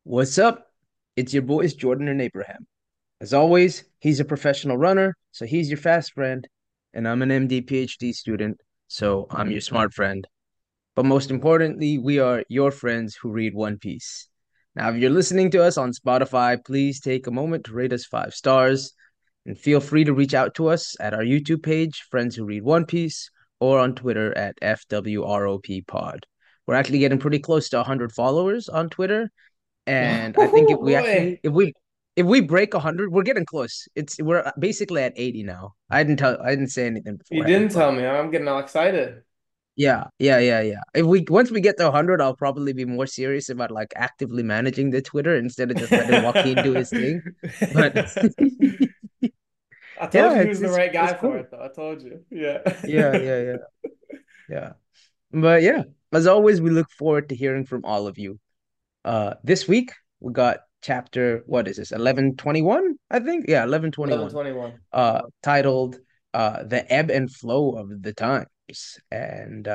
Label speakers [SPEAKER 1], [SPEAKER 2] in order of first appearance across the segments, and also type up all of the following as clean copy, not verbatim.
[SPEAKER 1] What's up? It's your boys, Jordan and Abraham. As always, he's a professional runner, so he's your fast friend, and I'm an MD PhD student, so I'm your smart friend. But most importantly, we are your friends who read One Piece. Now, if you're listening to us on Spotify, please take a moment to rate us 5 stars, and feel free to reach out to us at our YouTube page, Friends Who Read One Piece, or on Twitter at FWROP Pod. We're actually getting pretty close to 100 followers on Twitter, and I think if
[SPEAKER 2] Oh
[SPEAKER 1] we
[SPEAKER 2] boy.
[SPEAKER 1] actually if we break 100, we're getting close. We're basically at 80 now. I didn't say anything
[SPEAKER 2] You
[SPEAKER 1] beforehand,
[SPEAKER 2] didn't
[SPEAKER 1] but
[SPEAKER 2] tell me. I'm getting all excited.
[SPEAKER 1] yeah. If we Once we get to 100, I'll probably be more serious about like actively managing the Twitter instead of just letting Joaquin do his thing. But
[SPEAKER 2] I told
[SPEAKER 1] yeah,
[SPEAKER 2] you he
[SPEAKER 1] it's
[SPEAKER 2] was the
[SPEAKER 1] it's
[SPEAKER 2] right
[SPEAKER 1] it's
[SPEAKER 2] guy for
[SPEAKER 1] cool.
[SPEAKER 2] it, though. I told you. Yeah.
[SPEAKER 1] Yeah. But yeah, as always, we look forward to hearing from all of you. This week we got chapter, what is this? 1121, I think. Yeah, 1121.
[SPEAKER 2] 11:21.
[SPEAKER 1] Titled The Ebb and Flow of the Times. And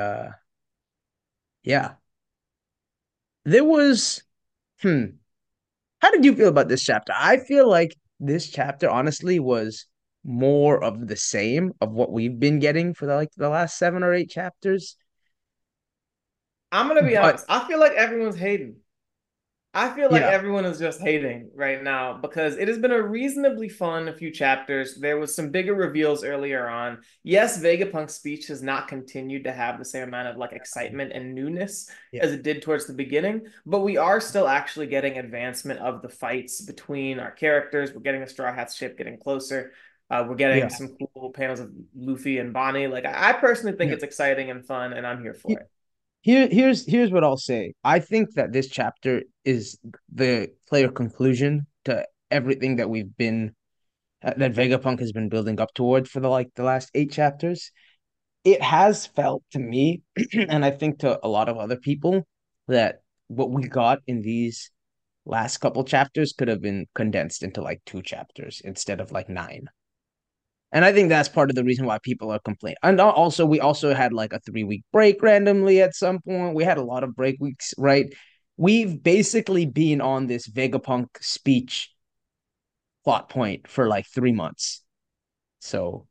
[SPEAKER 1] yeah, there was hmm. How did you feel about this chapter? I feel like this chapter honestly was more of the same of what we've been getting for the last 7 or 8 chapters.
[SPEAKER 2] I'm gonna be
[SPEAKER 1] But
[SPEAKER 2] honest. I feel like everyone's hating. I feel like
[SPEAKER 1] yeah,
[SPEAKER 2] everyone is just hating right now because it has been a reasonably fun few chapters. There was some bigger reveals earlier on. Yes, Vegapunk's speech has not continued to have the same amount of like excitement and newness
[SPEAKER 1] yeah,
[SPEAKER 2] as it did towards the beginning, but we are still actually getting advancement of the fights between our characters. We're getting the Straw Hats ship getting closer. We're getting
[SPEAKER 1] yeah,
[SPEAKER 2] some cool panels of Luffy and Bonnie. Like I personally think
[SPEAKER 1] yeah.
[SPEAKER 2] it's exciting and fun, and I'm here for
[SPEAKER 1] He-
[SPEAKER 2] it.
[SPEAKER 1] here's what I'll say. I think that this chapter is the clear conclusion to everything that that Vegapunk has been building up toward for the last 8 chapters. It has felt to me, and I think to a lot of other people, that what we got in these last couple chapters could have been condensed into like 2 chapters instead of like 9. And I think that's part of the reason why people are complaining. And also, we also had like a 3 week break randomly at some point. We had a lot of break weeks, right? We've basically been on this Vegapunk speech plot point for like 3 months. So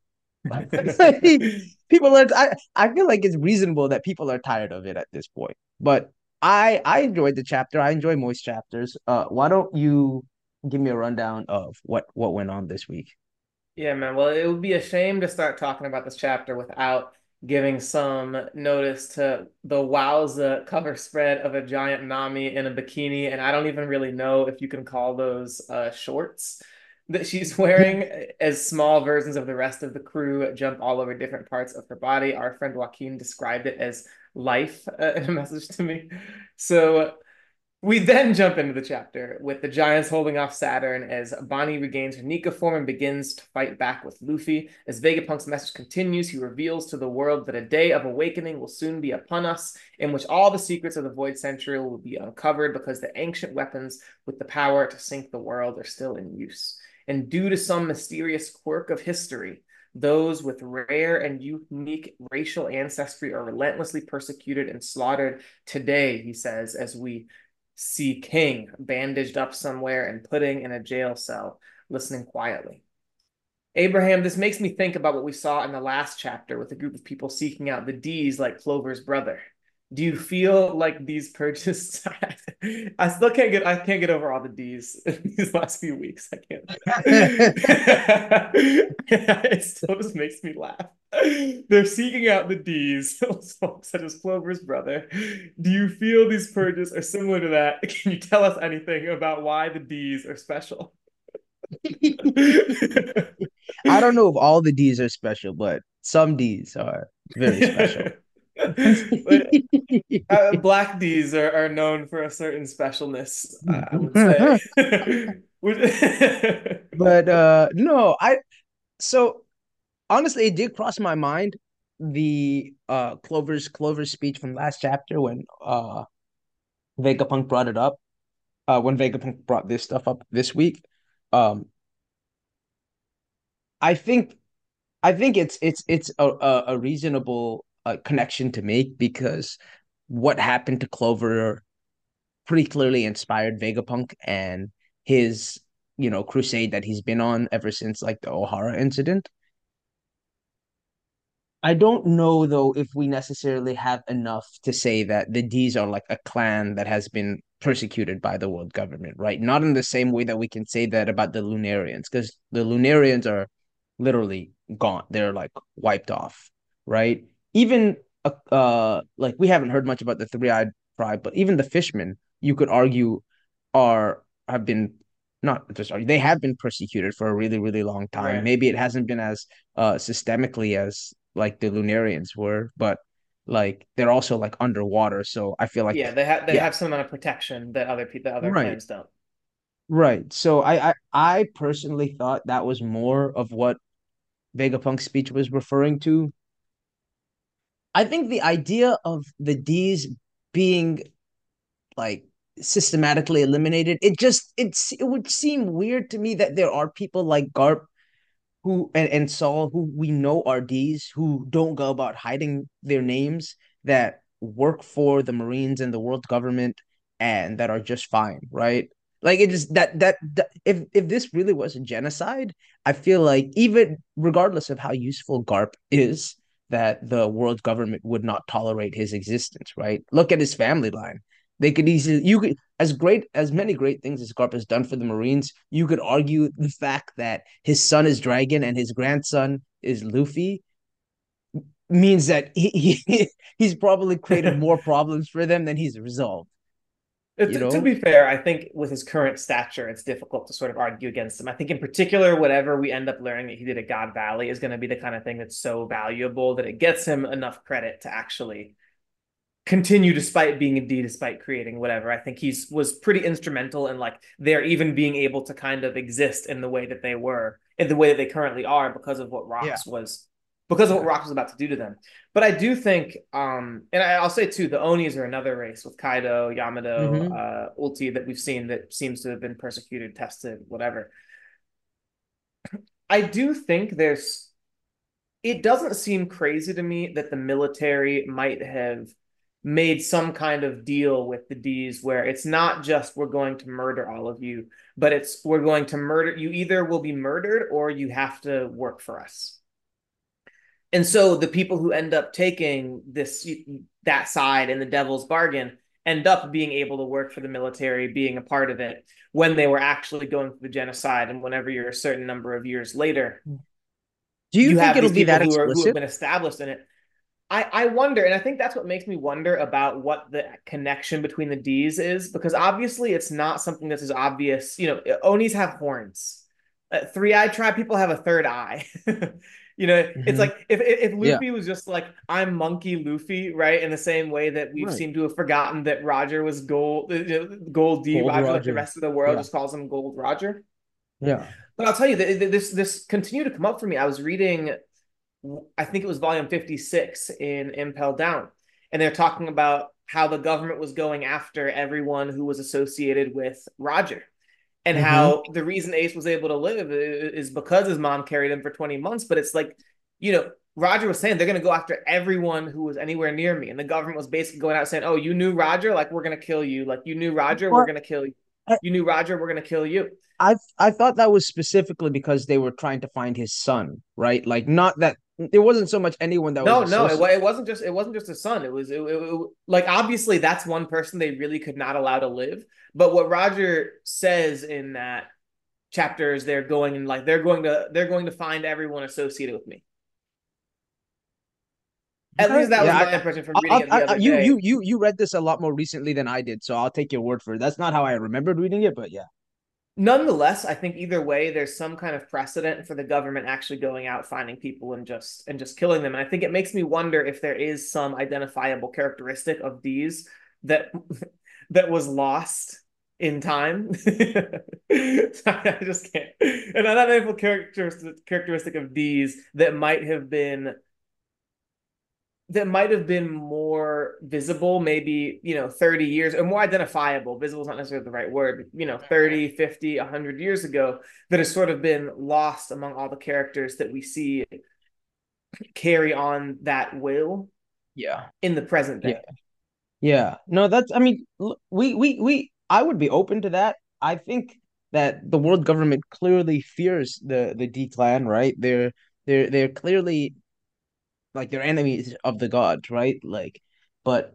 [SPEAKER 1] people are, I feel like it's reasonable that people are tired of it at this point. But I enjoyed the chapter. I enjoy most chapters. Why don't you give me a rundown of what went on this week?
[SPEAKER 2] Yeah, man. Well, it would be a shame to start talking about this chapter without giving some notice to the wowza cover spread of a giant Nami in a bikini. And I don't even really know if you can call those shorts that she's wearing, as small versions of the rest of the crew jump all over different parts of her body. Our friend Joaquin described it as life in a message to me. So we then jump into the chapter with the Giants holding off Saturn as Bonnie regains her Nika form and begins to fight back with Luffy. As Vegapunk's message continues, he reveals to the world that a day of awakening will soon be upon us, in which all the secrets of the Void Century will be uncovered because the ancient weapons with the power to sink the world are still in use. And due to some mysterious quirk of history, those with rare and unique racial ancestry are relentlessly persecuted and slaughtered today, he says, as we see King bandaged up somewhere and putting in a jail cell, listening quietly. Abraham, this makes me think about what we saw in the last chapter with a group of people seeking out the D's like Clover's brother. Do you feel like these purchases? I can't get over all the D's in these last few weeks. I can't. It still just makes me laugh. They're seeking out the D's, such as Clover's brother. Do you feel these purges are similar to that? Can you tell us anything about why the D's are special?
[SPEAKER 1] I don't know if all the D's are special, but some D's are very special.
[SPEAKER 2] Black D's are known for a certain specialness, I would say.
[SPEAKER 1] But no, I so honestly it did cross my mind the Clover's speech from last chapter when Vegapunk brought it up. When Vegapunk brought this stuff up this week. Um I think it's a reasonable connection to make because what happened to Clover pretty clearly inspired Vegapunk and his, crusade that he's been on ever since like the O'Hara incident. I don't know though if we necessarily have enough to say that the D's are like a clan that has been persecuted by the world government, right? Not in the same way that we can say that about the Lunarians, because the Lunarians are literally gone. They're like wiped off, right? Even like we haven't heard much about the three-eyed tribe, but even the fishmen, you could argue, are have been not just argue, they have been persecuted for a really, really long time.
[SPEAKER 2] Right.
[SPEAKER 1] Maybe it hasn't been as systemically as like the Lunarians were, but like they're also like underwater. So I feel like
[SPEAKER 2] Yeah, they
[SPEAKER 1] yeah,
[SPEAKER 2] have some amount of protection that other
[SPEAKER 1] right,
[SPEAKER 2] clans don't.
[SPEAKER 1] right. So I personally thought that was more of what Vegapunk's speech was referring to. I think the idea of the D's being like systematically eliminated, it would seem weird to me that there are people like Garp who and Saul who we know are D's who don't go about hiding their names, that work for the Marines and the world government and that are just fine, right? Like it just that if this really was a genocide, I feel like even regardless of how useful Garp is, that the world government would not tolerate his existence, right? Look at his family line. They could easily you could as many great things as Garp has done for the Marines, you could argue the fact that his son is Dragon and his grandson is Luffy means that he's probably created more problems for them than he's resolved, you
[SPEAKER 2] To
[SPEAKER 1] know?
[SPEAKER 2] be fair, I think with his current stature, it's difficult to sort of argue against him. I think in particular, whatever we end up learning that he did at God Valley is going to be the kind of thing that's so valuable that it gets him enough credit to actually continue despite being a D, despite creating whatever. I think he's was pretty instrumental in like they're even being able to kind of exist in the way that they were, in the way that they currently are
[SPEAKER 1] Yeah,
[SPEAKER 2] because of what
[SPEAKER 1] yeah.
[SPEAKER 2] Rocks was about to do to them. But I do think, and I'll say too, the Onis are another race with Kaido, Yamato,
[SPEAKER 1] Mm-hmm.
[SPEAKER 2] Ulti that we've seen that seems to have been persecuted, tested, whatever. I do think there's it doesn't seem crazy to me that the military might have made some kind of deal with the D's where it's not just we're going to murder all of you, but it's we're going to murder you either will be murdered or you have to work for us. And so the people who end up taking this that side in the devil's bargain end up being able to work for the military, being a part of it when they were actually going through the genocide. And whenever you're a certain number of years later,
[SPEAKER 1] Do you
[SPEAKER 2] you
[SPEAKER 1] think
[SPEAKER 2] have
[SPEAKER 1] it'll
[SPEAKER 2] these
[SPEAKER 1] be
[SPEAKER 2] people
[SPEAKER 1] that
[SPEAKER 2] who have
[SPEAKER 1] explicit?
[SPEAKER 2] been established in it. I wonder, and I think that's what makes me wonder about what the connection between the D's is, because obviously it's not something that's as obvious. You know, Onis have horns. Three-eyed tribe people have a third eye. You know, it's
[SPEAKER 1] Mm-hmm.
[SPEAKER 2] like if
[SPEAKER 1] Yeah,
[SPEAKER 2] Luffy was just like I'm Monkey Luffy, right? In the same way that we've
[SPEAKER 1] right.
[SPEAKER 2] seemed to have forgotten that Roger was Gold D
[SPEAKER 1] Gold
[SPEAKER 2] Roger, like the
[SPEAKER 1] Roger.
[SPEAKER 2] rest of the world
[SPEAKER 1] Yeah,
[SPEAKER 2] just calls him Gold Roger.
[SPEAKER 1] yeah.
[SPEAKER 2] But I'll tell you, this continued to come up for me. I was reading I think it was volume 56 in Impel Down. And they're talking about how the government was going after everyone who was associated with Roger. And
[SPEAKER 1] Mm-hmm.
[SPEAKER 2] how the reason Ace was able to live is because his mom carried him for 20 months. But it's like, you know, Roger was saying they're going to go after everyone who was anywhere near me. And the government was basically going out saying, oh, you knew Roger? Like, we're going to kill you. Like, you knew Roger? We're
[SPEAKER 1] But
[SPEAKER 2] going to kill you.
[SPEAKER 1] I,
[SPEAKER 2] You knew Roger? We're going to kill you.
[SPEAKER 1] I thought that was specifically because they were trying to find his son, right? Like not that there wasn't so much anyone that was
[SPEAKER 2] No,
[SPEAKER 1] associated.
[SPEAKER 2] it wasn't just his son. Like obviously that's one person they really could not allow to live. But what Roger says in that chapter is they're going and like they're going to find everyone associated with me. At
[SPEAKER 1] Okay.
[SPEAKER 2] least that was
[SPEAKER 1] Yeah,
[SPEAKER 2] my impression from reading it the other day.
[SPEAKER 1] you read this a lot more recently than I did, so I'll take your word for it. That's not how I remembered reading it, but yeah.
[SPEAKER 2] Nonetheless, I think either way, there's some kind of precedent for the government actually going out finding people and just killing them. And I think it makes me wonder if there is some identifiable characteristic of these that that was lost in time. I just can't. An identifiable characteristic of these that might have been more visible maybe 30 years or more identifiable. Visible is not necessarily the right word, 30, 50, 100 years ago, that has sort of been lost among all the characters that we see carry on that will
[SPEAKER 1] Yeah.
[SPEAKER 2] in the present
[SPEAKER 1] Yeah.
[SPEAKER 2] day.
[SPEAKER 1] Yeah. No, that's, I mean, I would be open to that. I think that the world government clearly fears the D-Clan, right? They're clearly like they're enemies of the gods, right? Like, but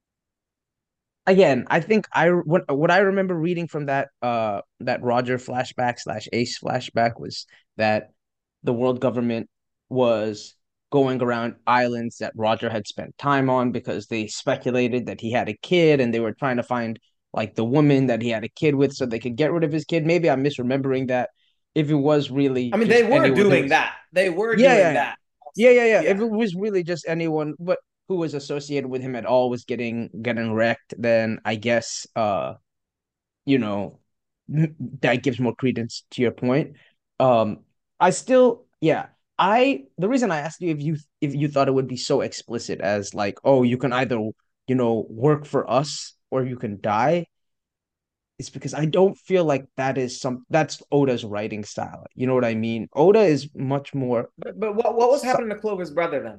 [SPEAKER 1] again, I think what I remember reading from that Roger flashback slash Ace flashback was that the world government was going around islands that Roger had spent time on because they speculated that he had a kid and they were trying to find like the woman that he had a kid with so they could get rid of his kid. Maybe I'm misremembering that. If it was
[SPEAKER 2] I
[SPEAKER 1] really
[SPEAKER 2] mean, they
[SPEAKER 1] just
[SPEAKER 2] were
[SPEAKER 1] anyone who
[SPEAKER 2] doing
[SPEAKER 1] was
[SPEAKER 2] that. They were
[SPEAKER 1] yeah,
[SPEAKER 2] doing
[SPEAKER 1] yeah,
[SPEAKER 2] that
[SPEAKER 1] yeah,
[SPEAKER 2] also.
[SPEAKER 1] yeah, yeah. If
[SPEAKER 2] Yeah.
[SPEAKER 1] it was really just anyone, but who was associated with him at all was getting wrecked, then I guess you know, that gives more credence to your point. I still, yeah, the reason I asked you if you thought it would be so explicit as like, oh, you can either work for us or you can die, is because I don't feel like that's Oda's writing style. You know what I mean? Oda is much more.
[SPEAKER 2] But what was happening to Clover's brother then?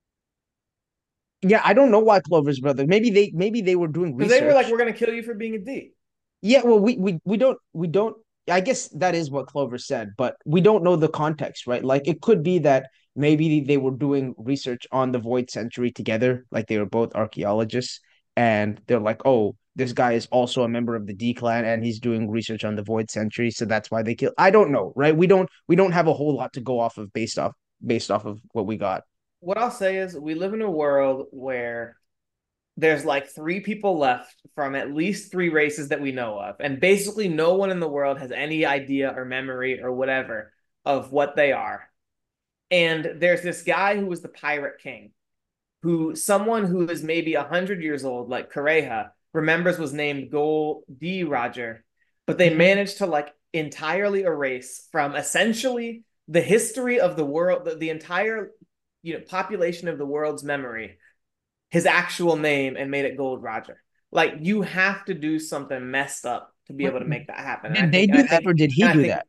[SPEAKER 1] Yeah, I don't know why Clover's brother. Maybe they were doing
[SPEAKER 2] Because they were like,
[SPEAKER 1] research.
[SPEAKER 2] we're gonna kill you for being a D.
[SPEAKER 1] Yeah, well, we don't. I guess that is what Clover said, but we don't know the context, right? Like it could be that maybe they were doing research on the Void Century together, like they were both archaeologists, and they're like, oh, this guy is also a member of the D Clan, and he's doing research on the Void Century, so that's why they kill. I don't know, right? We don't have a whole lot to go off of based off of what we got.
[SPEAKER 2] What I'll say is we live in a world where there's like three people left from at least three races that we know of. And basically, no one in the world has any idea or memory or whatever of what they are. And there's this guy who was the Pirate King, who someone who is maybe 100 years old, like Kureha, remembers was named Gol D. Roger, but they
[SPEAKER 1] Mhm.
[SPEAKER 2] managed to like entirely erase from essentially the history of the world, the entire population of the world's memory, his actual name and made it Gold Roger. Like you have to do something messed up to be
[SPEAKER 1] But
[SPEAKER 2] able to make that happen.
[SPEAKER 1] did they do that, or did he
[SPEAKER 2] And I
[SPEAKER 1] do
[SPEAKER 2] think
[SPEAKER 1] that?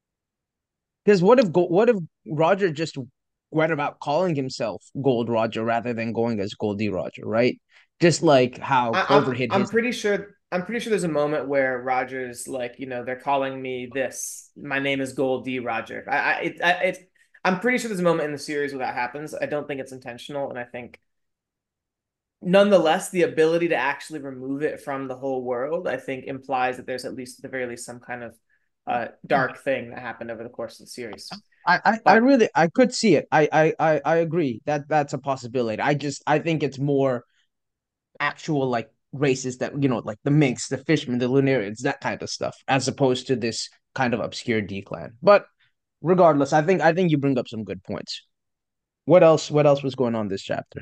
[SPEAKER 1] Because what if Roger just went about calling himself Gold Roger rather than going as Goldie Roger, right? Just like how
[SPEAKER 2] I,
[SPEAKER 1] Clover
[SPEAKER 2] I'm
[SPEAKER 1] hid
[SPEAKER 2] I'm
[SPEAKER 1] his.
[SPEAKER 2] pretty sure there's a moment where Roger's like, they're calling me this. My name is Gold D Roger. I'm pretty sure there's a moment in the series where that happens. I don't think it's intentional, and I think nonetheless the ability to actually remove it from the whole world, I think implies that there's at least at the very least some kind of dark thing that happened over the course of the series.
[SPEAKER 1] I
[SPEAKER 2] But
[SPEAKER 1] really I could see it. I agree that that's a possibility. I think it's more actual like races that like the minks, the fishmen, the Lunarians, that kind of stuff, as opposed to this kind of obscure D clan. But regardless, I think you bring up some good points. What else was going on this chapter?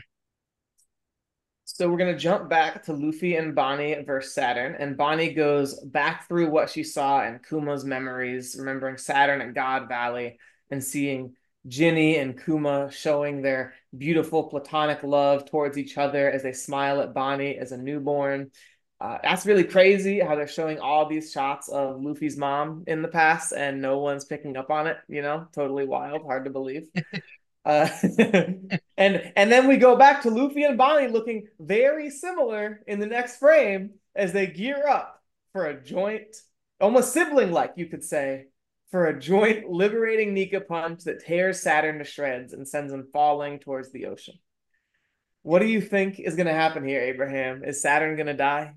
[SPEAKER 2] So we're gonna jump back to Luffy and Bonnie versus Saturn, and Bonnie goes back through what she saw in Kuma's memories, remembering Saturn at God Valley and seeing Ginny and Kuma showing their beautiful platonic love towards each other as they smile at Bonnie as a newborn. That's really crazy how they're showing all these shots of Luffy's mom in the past and no one's picking up on it, totally wild, hard to believe. Uh, and then we go back to Luffy and Bonnie looking very similar in the next frame as they gear up for a joint, almost sibling-like, you could say, for a joint liberating Nika punch that tears Saturn to shreds and sends him falling towards the ocean. What do you think is going to happen here, Abraham? Is Saturn going to die?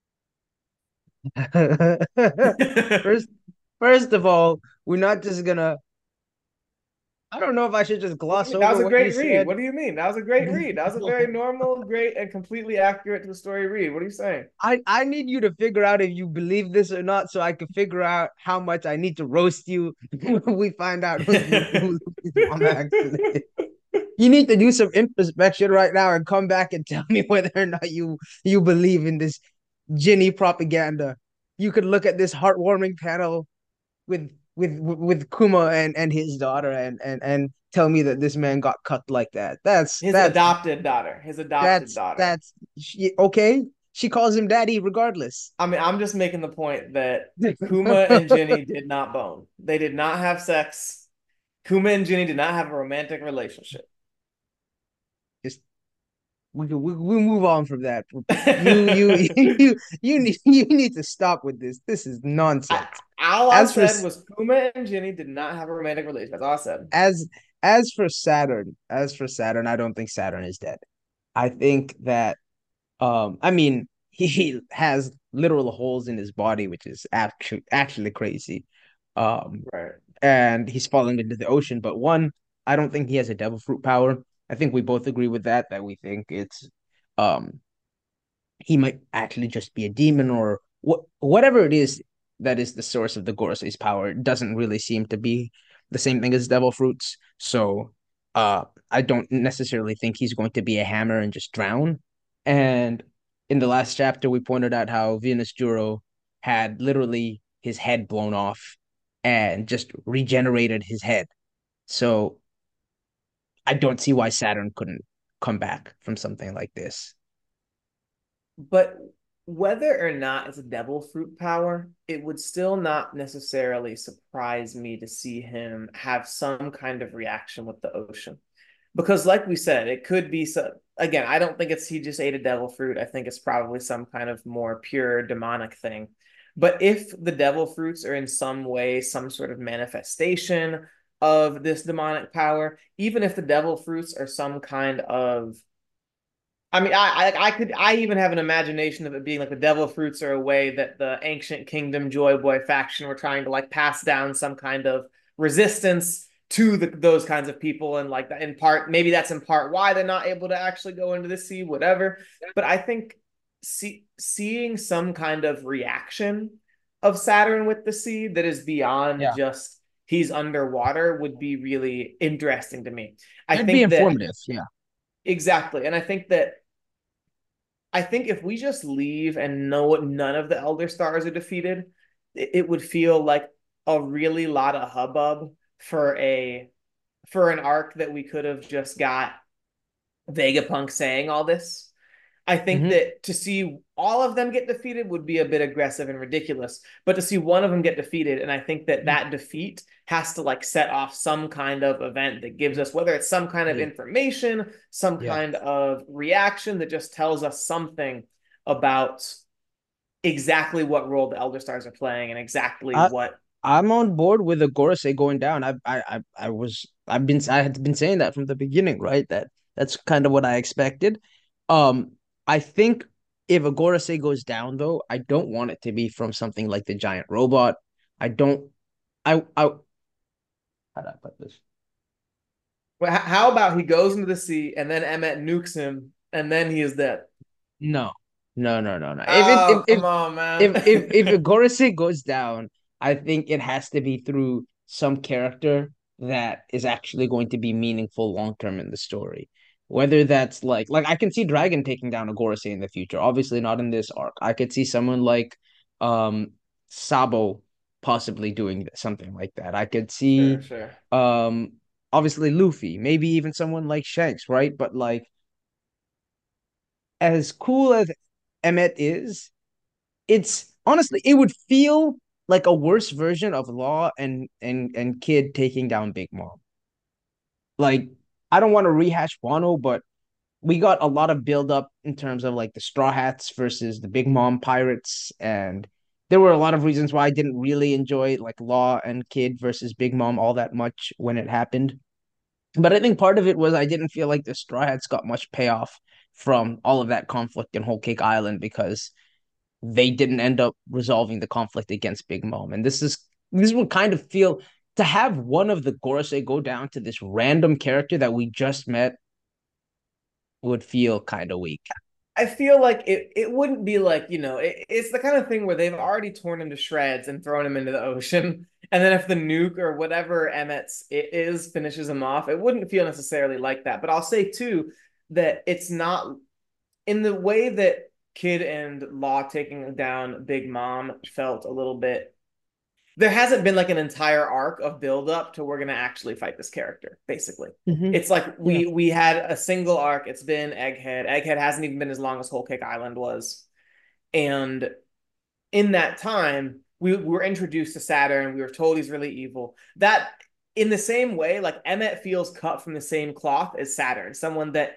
[SPEAKER 1] first first of all, we're not just gonna I don't know if I should just
[SPEAKER 2] What do you
[SPEAKER 1] gloss
[SPEAKER 2] mean? That
[SPEAKER 1] over
[SPEAKER 2] was a
[SPEAKER 1] what you
[SPEAKER 2] great read.
[SPEAKER 1] said.
[SPEAKER 2] What do you mean? That was a great read. That was a very normal, great, and completely accurate to the story read. What are you saying?
[SPEAKER 1] I need you to figure out if you believe this or not, so I can figure out how much I need to roast you when we find out who Luffy's mom actually is. You need to do some introspection right now and come back and tell me whether or not you believe in this Ginny propaganda. You could look at this heartwarming panel with Kuma and his daughter and tell me that this man got cut like that. That's
[SPEAKER 2] His
[SPEAKER 1] that's
[SPEAKER 2] adopted daughter. His adopted
[SPEAKER 1] that's
[SPEAKER 2] daughter.
[SPEAKER 1] that's okay. She calls him daddy regardless.
[SPEAKER 2] I mean, I'm just making the point that Kuma and Ginny did not bone. They did not have sex. Kuma and Ginny did not have a romantic relationship.
[SPEAKER 1] Just we move on from that. You need to stop with this. This is
[SPEAKER 2] I,
[SPEAKER 1] nonsense.
[SPEAKER 2] all I
[SPEAKER 1] As for
[SPEAKER 2] said was Puma and Ginny did not have a romantic relationship. That's all I said.
[SPEAKER 1] as as for Saturn, I don't think Saturn is dead. I think that I mean he has literal holes in his body, which is actually crazy. Um,
[SPEAKER 2] Right.
[SPEAKER 1] and he's falling into the ocean. But one, I don't think he has a devil fruit power. I think we both agree with that, that we think it's um he might actually just be a demon or whatever it is that is the source of the Gorosei's power. It doesn't really seem to be the same thing as devil fruits. So I don't necessarily think he's going to be a hammer and just drown. And in the last chapter, we pointed out how Venus Juro had literally his head blown off and just regenerated his head. So I don't see why Saturn couldn't come back from something like this.
[SPEAKER 2] But whether or not it's a devil fruit power, it would still not necessarily surprise me to see him have some kind of reaction with the ocean. Because, like we said, it could be so. Again, I don't think it's he just ate a devil fruit. I think it's probably some kind of more pure demonic thing. But if the devil fruits are in some way some sort of manifestation of this demonic power, even if the devil fruits are some kind of I mean, I even have an imagination of it being like the devil fruits are a way that the ancient kingdom Joy Boy faction were trying to like pass down some kind of resistance to those kinds of people, and like in part, maybe that's in part why they're not able to actually go into the sea, whatever. But I think seeing some kind of reaction of Saturn with the sea that is beyond
[SPEAKER 1] Yeah,
[SPEAKER 2] just he's underwater would be really interesting to me. I
[SPEAKER 1] it'd be
[SPEAKER 2] think that
[SPEAKER 1] informative. Yeah.
[SPEAKER 2] exactly, and I think if we just leave and know none of the Elder Stars are defeated, it would feel like a really lot of hubbub for a for an arc that we could have just got Vegapunk saying all this. I think
[SPEAKER 1] Hmm.
[SPEAKER 2] that to see all of them get defeated would be a bit aggressive and ridiculous, but to see one of them get defeated, and I think that that defeat has to like set off some kind of event that gives us, whether it's some kind of
[SPEAKER 1] Yeah.
[SPEAKER 2] information, some
[SPEAKER 1] Yeah.
[SPEAKER 2] kind of reaction that just tells us something about exactly what role the Elder Stars are playing and exactly
[SPEAKER 1] I
[SPEAKER 2] what.
[SPEAKER 1] I'm on board with the Gorosei going down. I had been saying that from the beginning, right? That's kind of what I expected. Um, I think if a Gorosei goes down though, I don't want it to be from something like the giant robot. I don't I how do I put this?
[SPEAKER 2] How about he goes into the sea and then Emmet nukes him and then he is dead?
[SPEAKER 1] No. No, no, no, no. If it
[SPEAKER 2] Oh, come on, man.
[SPEAKER 1] if a Gorosei goes down, I think it has to be through some character that is actually going to be meaningful long term in the story. Whether that's like I can see Dragon taking down a Gorosei in the future. Obviously not in this arc. I could see someone like Sabo possibly doing something like that. I could
[SPEAKER 2] Sure,
[SPEAKER 1] see
[SPEAKER 2] sure.
[SPEAKER 1] um obviously Luffy, maybe even someone like Shanks, right? But like as cool as Emmet is, it's honestly it would feel like a worse version of Law and Kid taking down Big Mom. Like I don't want to rehash Wano, but we got a lot of build up in terms of like the Straw Hats versus the Big Mom pirates, and there were a lot of reasons why I didn't really enjoy like Law and Kid versus Big Mom all that much when it happened. But I think part of it was I didn't feel like the Straw Hats got much payoff from all of that conflict in Whole Cake Island because they didn't end up resolving the conflict against Big Mom. And this would kind of feel to have one of the Gorosei go down to this random character that we just met would feel kind of weak.
[SPEAKER 2] I feel like it wouldn't be like, it's the kind of thing where they've already torn him to shreds and thrown him into the ocean. And then if the nuke or whatever Emmett's it is finishes him off, it wouldn't feel necessarily like that. But I'll say too that it's not in the way that Kid and Law taking down Big Mom felt a little bit. There hasn't been like an entire arc of build up to we're gonna actually fight this character. Basically,
[SPEAKER 1] Mm-hmm.
[SPEAKER 2] it's like
[SPEAKER 1] Yeah.
[SPEAKER 2] we had a single arc. It's been Egghead. Egghead hasn't even been as long as Whole Cake Island was, and in that time, we were introduced to Saturn. We were told he's really evil. That in the same way, like Emmet feels cut from the same cloth as Saturn, someone that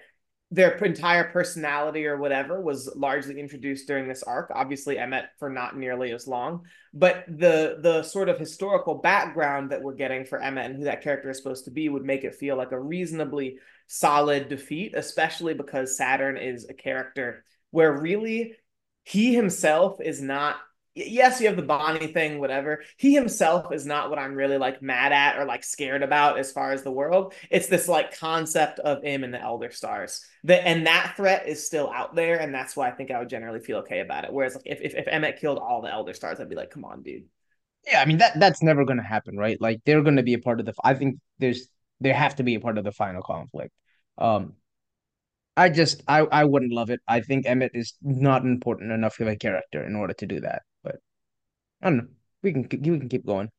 [SPEAKER 2] their entire personality or whatever was largely introduced during this arc. Obviously, Emmet for not nearly as long, but the sort of historical background that we're getting for Emmet and who that character is supposed to be would make it feel like a reasonably solid defeat, especially because Saturn is a character where really he himself is not. Yes, you have the Bonnie thing, whatever. He himself is not what I'm really like mad at or like scared about as far as the world. It's this like concept of him and the Elder Stars. And that threat is still out there, and that's why I think I would generally feel okay about it. Whereas like if Emmet killed all the Elder Stars, I'd be like, come on, dude.
[SPEAKER 1] Yeah, I mean that's never gonna happen, right? Like they're gonna be a part of the. I think they have to be a part of the final conflict. Um, I wouldn't love it. I think Emmett is not important enough of a character in order to do that. But I don't know. We can keep going.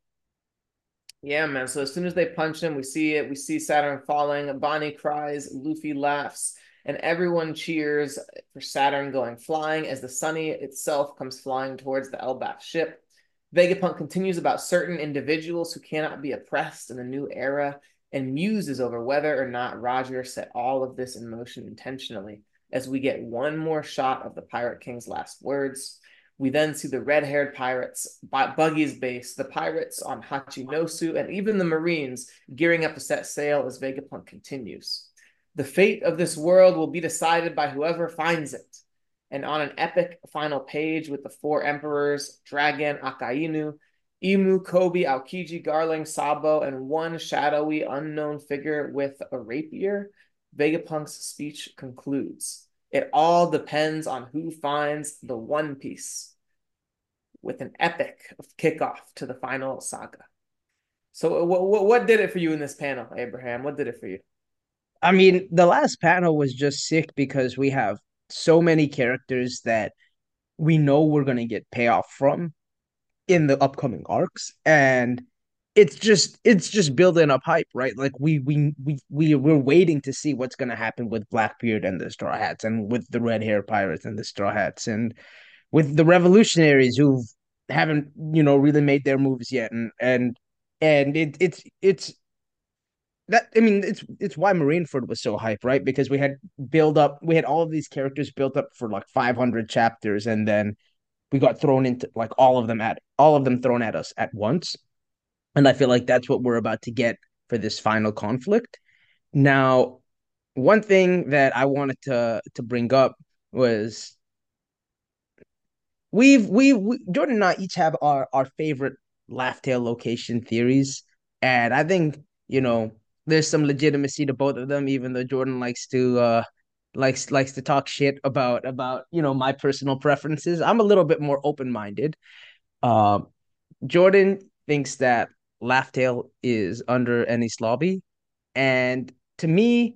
[SPEAKER 2] Yeah, man. So as soon as they punch him, we see it. We see Saturn falling. Bonnie cries. Luffy laughs. And everyone cheers for Saturn going flying as the Sunny itself comes flying towards the Elbaf ship. Vegapunk continues about certain individuals who cannot be oppressed in the new era and muses over whether or not Roger set all of this in motion intentionally as we get one more shot of the Pirate King's last words. We then see the red-haired pirates, Buggy's base, the pirates on Hachinosu, and even the Marines gearing up to set sail as Vegapunk continues. The fate of this world will be decided by whoever finds it. And on an epic final page with the four emperors, Dragon, Akainu, Imu, Kobe, Aokiji, Garling, Sabo, and one shadowy unknown figure with a rapier, Vegapunk's speech concludes. It all depends on who finds the One Piece with an epic kickoff to the final saga. So, what did it for you in this panel, Abraham? What did it for you?
[SPEAKER 1] I mean, the last panel was just sick because we have so many characters that we know we're gonna get payoff from in the upcoming arcs, and it's just building up hype, right? Like we're waiting to see what's gonna happen with Blackbeard and the Straw Hats, and with the red hair pirates and the Straw Hats, and with the revolutionaries who haven't really made their moves yet, and it's that I mean it's why Marineford was so hype, right? Because we had all of these characters built up for like 500 chapters, and then we got thrown into like all of them thrown at us at once. And I feel like that's what we're about to get for this final conflict. Now, one thing that I wanted to bring up was Jordan and I each have our favorite laugh tail location theories, and I think there's some legitimacy to both of them, even though Jordan likes to talk shit about my personal preferences. I'm a little bit more open minded. Um, Jordan thinks that Laugh Tale is under Enies Lobby, and to me,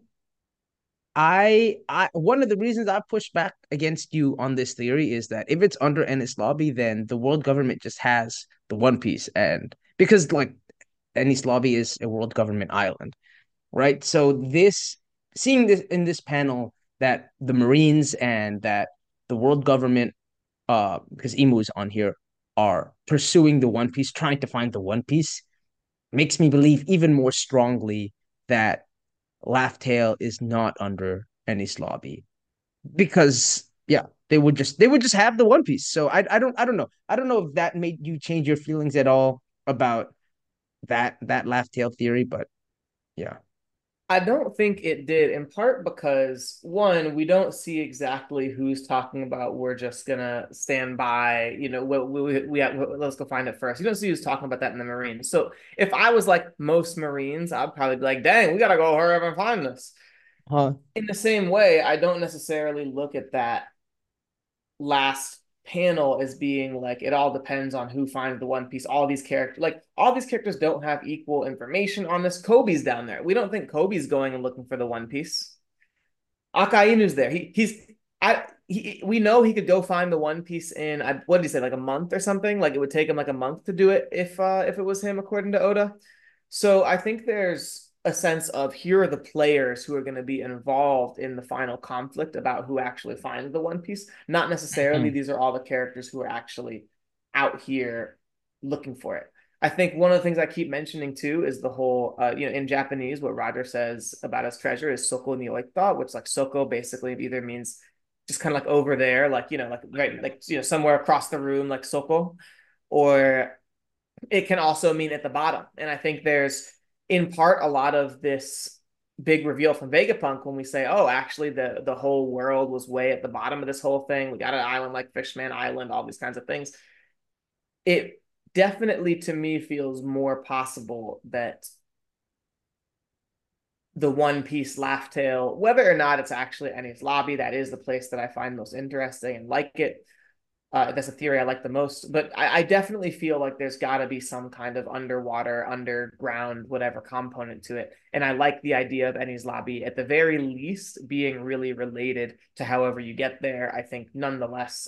[SPEAKER 1] I one of the reasons I pushed back against you on this theory is that if it's under Ennis Lobby, then the world government just has the One Piece, and because like Ennis Lobby is a world government island, right? So seeing this in this panel that the Marines and that the world government, because Emu is on here, are pursuing the One Piece, trying to find the One Piece, makes me believe even more strongly that Laugh Tale is not under any lobby because yeah, they would just have the One Piece. So I don't know if that made you change your feelings at all about that Laugh Tale theory, but yeah.
[SPEAKER 2] I don't think it did, in part because one, we don't see exactly who's talking about. We're just gonna stand by, let's go find it first. You don't see who's talking about that in the Marines. So if I was like most Marines, I'd probably be like, dang, we gotta go hurry up and find this.
[SPEAKER 1] Huh.
[SPEAKER 2] In the same way, I don't necessarily look at that last panel as being like it all depends on who finds the One Piece. All these characters don't have equal information on this. Kobe's down there. We don't think Kobe's going and looking for the One Piece. Akainu's there. We know he could go find the One Piece in what did he say, like a month or something? Like it would take him like a month to do it if it was him, according to Oda. So I think there's a sense of here are the players who are going to be involved in the final conflict about who actually finds the One Piece. Not necessarily
[SPEAKER 1] Mhm.
[SPEAKER 2] these are all the characters who are actually out here looking for it. I think one of the things I keep mentioning too is the whole, in Japanese, what Roger says about his treasure is soko ni oita, which like soko basically either means just kind of like over there, like, like right, like, somewhere across the room, like soko, or it can also mean at the bottom. And I think there's in part a lot of this big reveal from Vegapunk when we say, oh, actually the whole world was way at the bottom of this whole thing. We got an island like Fishman Island, all these kinds of things. It definitely to me feels more possible that the One Piece laugh tale, whether or not it's actually Enies Lobby, that is the place that I find most interesting and like it. That's a theory I like the most, but I definitely feel like there's got to be some kind of underwater, underground, whatever component to it. And I like the idea of Enies Lobby at the very least being really related to however you get there. I think nonetheless,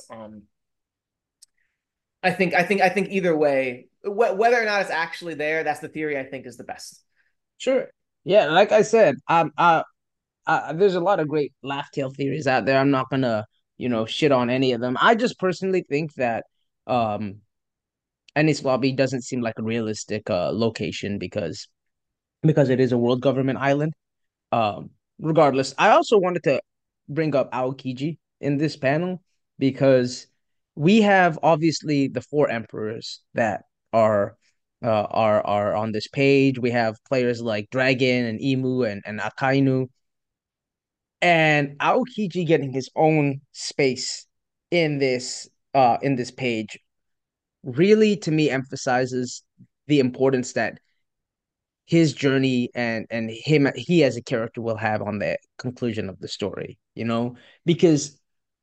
[SPEAKER 2] I think either way, whether or not it's actually there, that's the theory I think is the best.
[SPEAKER 1] Sure. Yeah, like I said, there's a lot of great laugh tale theories out there. I'm not gonna, shit on any of them. I just personally think that um Ennis Lobby doesn't seem like a realistic location because it is a world government island. Regardless, I also wanted to bring up Aokiji in this panel because we have obviously the four emperors that are are on this page. We have players like Dragon and Emu and Akainu, and Aokiji getting his own space in this page really to me emphasizes the importance that his journey and he as a character will have on the conclusion of the story, because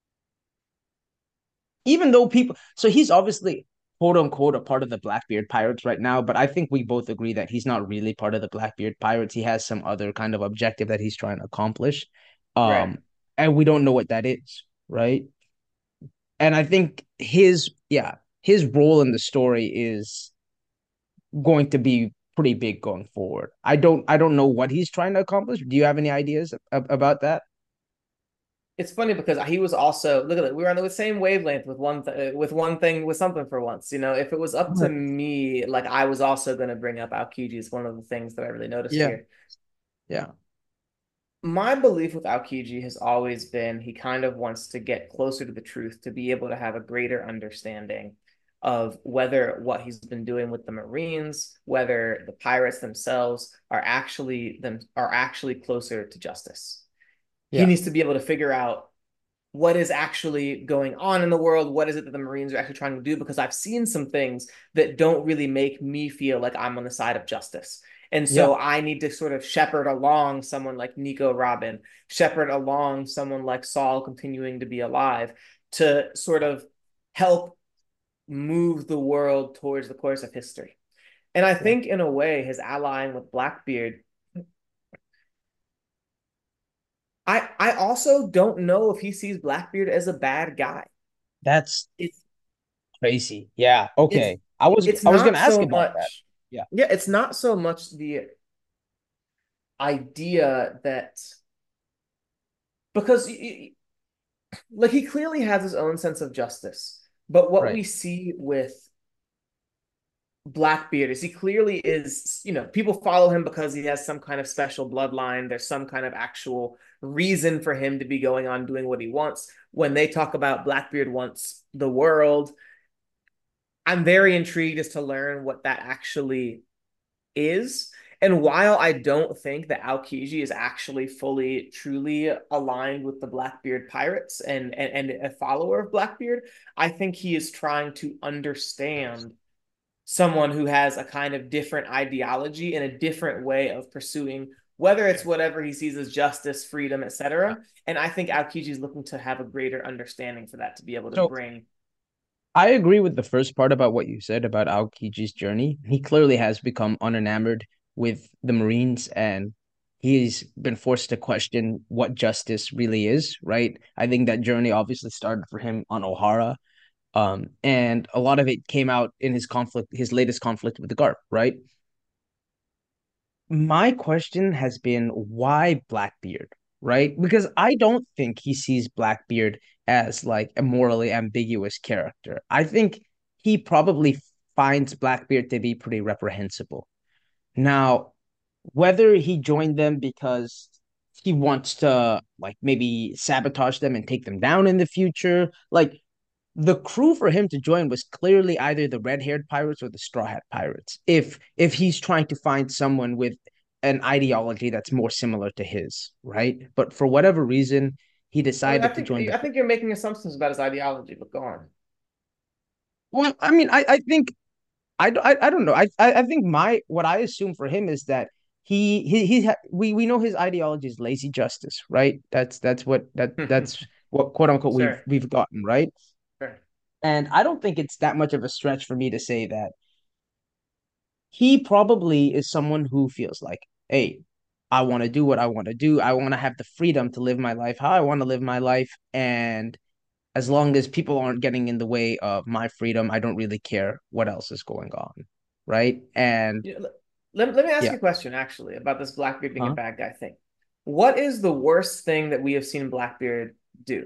[SPEAKER 1] even though people so he's obviously quote unquote a part of the Blackbeard Pirates right now, but I think we both agree that he's not really part of the Blackbeard Pirates. He has some other kind of objective that he's trying to accomplish.
[SPEAKER 2] Right.
[SPEAKER 1] Um and we don't know what that is, right? And I think his role in the story is going to be pretty big going forward. I don't know what he's trying to accomplish. Do you have any ideas about that?
[SPEAKER 2] It's funny because he was also look at it. We were on the same wavelength with with one thing with something for once. If it was up to
[SPEAKER 1] Right.
[SPEAKER 2] me, like I was also going to bring up Aokiji is one of the things that I really noticed
[SPEAKER 1] Yeah,
[SPEAKER 2] here.
[SPEAKER 1] yeah,
[SPEAKER 2] My belief with Aokiji has always been he kind of wants to get closer to the truth to be able to have a greater understanding of whether what he's been doing with the Marines, whether the pirates themselves are actually closer to justice. He
[SPEAKER 1] yeah,
[SPEAKER 2] needs to be able to figure out what is actually going on in the world. What is it that the Marines are actually trying to do? Because I've seen some things that don't really make me feel like I'm on the side of justice. And
[SPEAKER 1] yeah,
[SPEAKER 2] so I need to sort of shepherd along someone like Nico Robin, shepherd along someone like Saul continuing to be alive to sort of help move the world towards the course of history. And I
[SPEAKER 1] yeah.
[SPEAKER 2] think in a way, his allying with Blackbeard, I also don't know if he sees Blackbeard as a bad guy.
[SPEAKER 1] That's
[SPEAKER 2] It's
[SPEAKER 1] crazy. Yeah.
[SPEAKER 2] it's
[SPEAKER 1] Okay. I was
[SPEAKER 2] it's
[SPEAKER 1] I was
[SPEAKER 2] not
[SPEAKER 1] gonna ask
[SPEAKER 2] so
[SPEAKER 1] about that.
[SPEAKER 2] much
[SPEAKER 1] Yeah.
[SPEAKER 2] yeah, it's not so much the idea that because like he clearly has his own sense of justice, but what
[SPEAKER 1] Right.
[SPEAKER 2] we see with Blackbeard is he clearly is, people follow him because he has some kind of special bloodline. There's some kind of actual reason for him to be going on doing what he wants. When they talk about Blackbeard wants the world, I'm very intrigued as to learn what that actually is. And while I don't think that Aokiji is actually fully, truly aligned with the Blackbeard pirates and a follower of Blackbeard, I think he is trying to understand someone who has a kind of different ideology and a different way of pursuing whether it's whatever he sees as justice, freedom, etc. And I think Aokiji is looking to have a greater understanding for that to be able to
[SPEAKER 1] So
[SPEAKER 2] bring.
[SPEAKER 1] I agree with the first part about what you said about Aokiji's journey. He clearly has become unenamored with the Marines and he's been forced to question what justice really is, right? I think that journey obviously started for him on O'Hara. And a lot of it came out in his latest conflict with the Garp, right? My question has been why Blackbeard, right? Because I don't think he sees Blackbeard as like a morally ambiguous character. I think he probably finds Blackbeard to be pretty reprehensible. Now, whether he joined them because he wants to like maybe sabotage them and take them down in the future, like the crew for him to join was clearly either the red-haired pirates or the straw hat pirates. If he's trying to find someone with an ideology that's more similar to his, right? But for whatever reason, he
[SPEAKER 2] I
[SPEAKER 1] decided to
[SPEAKER 2] think
[SPEAKER 1] join the.
[SPEAKER 2] I think you're making assumptions about his ideology, but go on.
[SPEAKER 1] Well, I mean, I think I don't know. I think my what I assume for him is that we know his ideology is lazy justice, right? That's what quote unquote
[SPEAKER 2] Sure,
[SPEAKER 1] we've gotten, right?
[SPEAKER 2] sure.
[SPEAKER 1] And I don't think it's that much of a stretch for me to say that he probably is someone who feels like, hey, I want to do what I want to do. I want to have the freedom to live my life how I want to live my life. And as long as people aren't getting in the way of my freedom, I don't really care what else is going on. Right. And
[SPEAKER 2] Yeah, let me ask
[SPEAKER 1] yeah,
[SPEAKER 2] you a question actually about this Blackbeard being a
[SPEAKER 1] huh?
[SPEAKER 2] bad guy thing. What is the worst thing that we have seen Blackbeard do?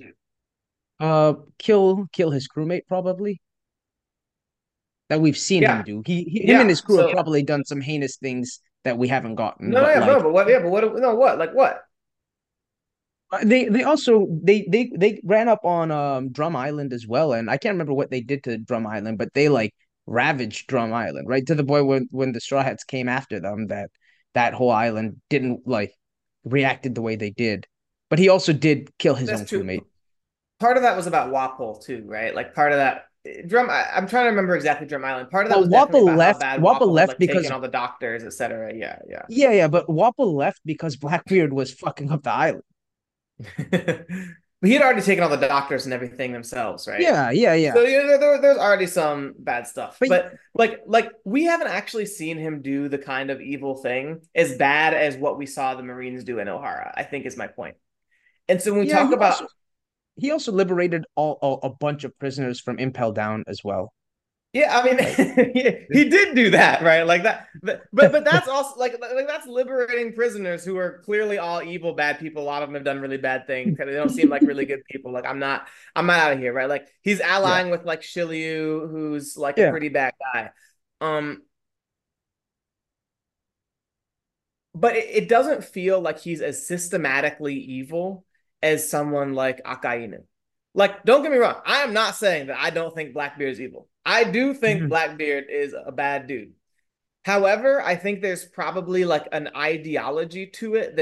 [SPEAKER 1] Kill his crewmate probably that we've seen him
[SPEAKER 2] Yeah,
[SPEAKER 1] do. Him and
[SPEAKER 2] yeah.
[SPEAKER 1] his crew have
[SPEAKER 2] So
[SPEAKER 1] probably done some heinous things that we haven't gotten,
[SPEAKER 2] no, no,
[SPEAKER 1] but
[SPEAKER 2] yeah, no,
[SPEAKER 1] like
[SPEAKER 2] but what? Yeah, but what? No, what? Like what?
[SPEAKER 1] they also they ran up on Drum Island as well, and I can't remember what they did to Drum Island, but they like ravaged Drum Island, right to the point when the Straw Hats came after them that that whole island didn't like reacted the way they did. But he also did kill his
[SPEAKER 2] That's
[SPEAKER 1] own
[SPEAKER 2] true.
[SPEAKER 1] crewmate.
[SPEAKER 2] Part of that was about Wapol too, right? Like part of that I'm trying to remember exactly Drum Island. Part of that
[SPEAKER 1] Well,
[SPEAKER 2] was definitely
[SPEAKER 1] Wapple
[SPEAKER 2] about how
[SPEAKER 1] left.
[SPEAKER 2] bad
[SPEAKER 1] Wapple
[SPEAKER 2] Wapol had
[SPEAKER 1] left
[SPEAKER 2] like taken
[SPEAKER 1] because
[SPEAKER 2] all the doctors, etc. Yeah, yeah.
[SPEAKER 1] yeah, but Wapple left because Blackbeard was fucking up the island.
[SPEAKER 2] But he had already taken all the doctors and everything themselves, right?
[SPEAKER 1] Yeah.
[SPEAKER 2] So there's already some bad stuff,
[SPEAKER 1] But
[SPEAKER 2] but like we haven't actually seen him do the kind of evil thing as bad as what we saw the Marines do in O'Hara. I think is my point. And so when we
[SPEAKER 1] yeah,
[SPEAKER 2] talk about
[SPEAKER 1] he also liberated all a bunch of prisoners from Impel Down as well.
[SPEAKER 2] yeah, I
[SPEAKER 1] Like
[SPEAKER 2] mean, he did do that, right? Like that, but that's also like that's liberating prisoners who are clearly all evil, bad people. A lot of them have done really bad things. They don't seem like really good people. Like I'm not out of here, right? Like he's
[SPEAKER 1] yeah,
[SPEAKER 2] allying with like Shilyu, who's like a
[SPEAKER 1] yeah.
[SPEAKER 2] pretty bad guy. Um, but it doesn't feel like he's as systematically evil as someone like Akainu. Like, don't get me wrong, I am not saying that I don't think Blackbeard is evil. I do think
[SPEAKER 1] Mhm.
[SPEAKER 2] Blackbeard is a bad dude. However, I think there's probably like an ideology to it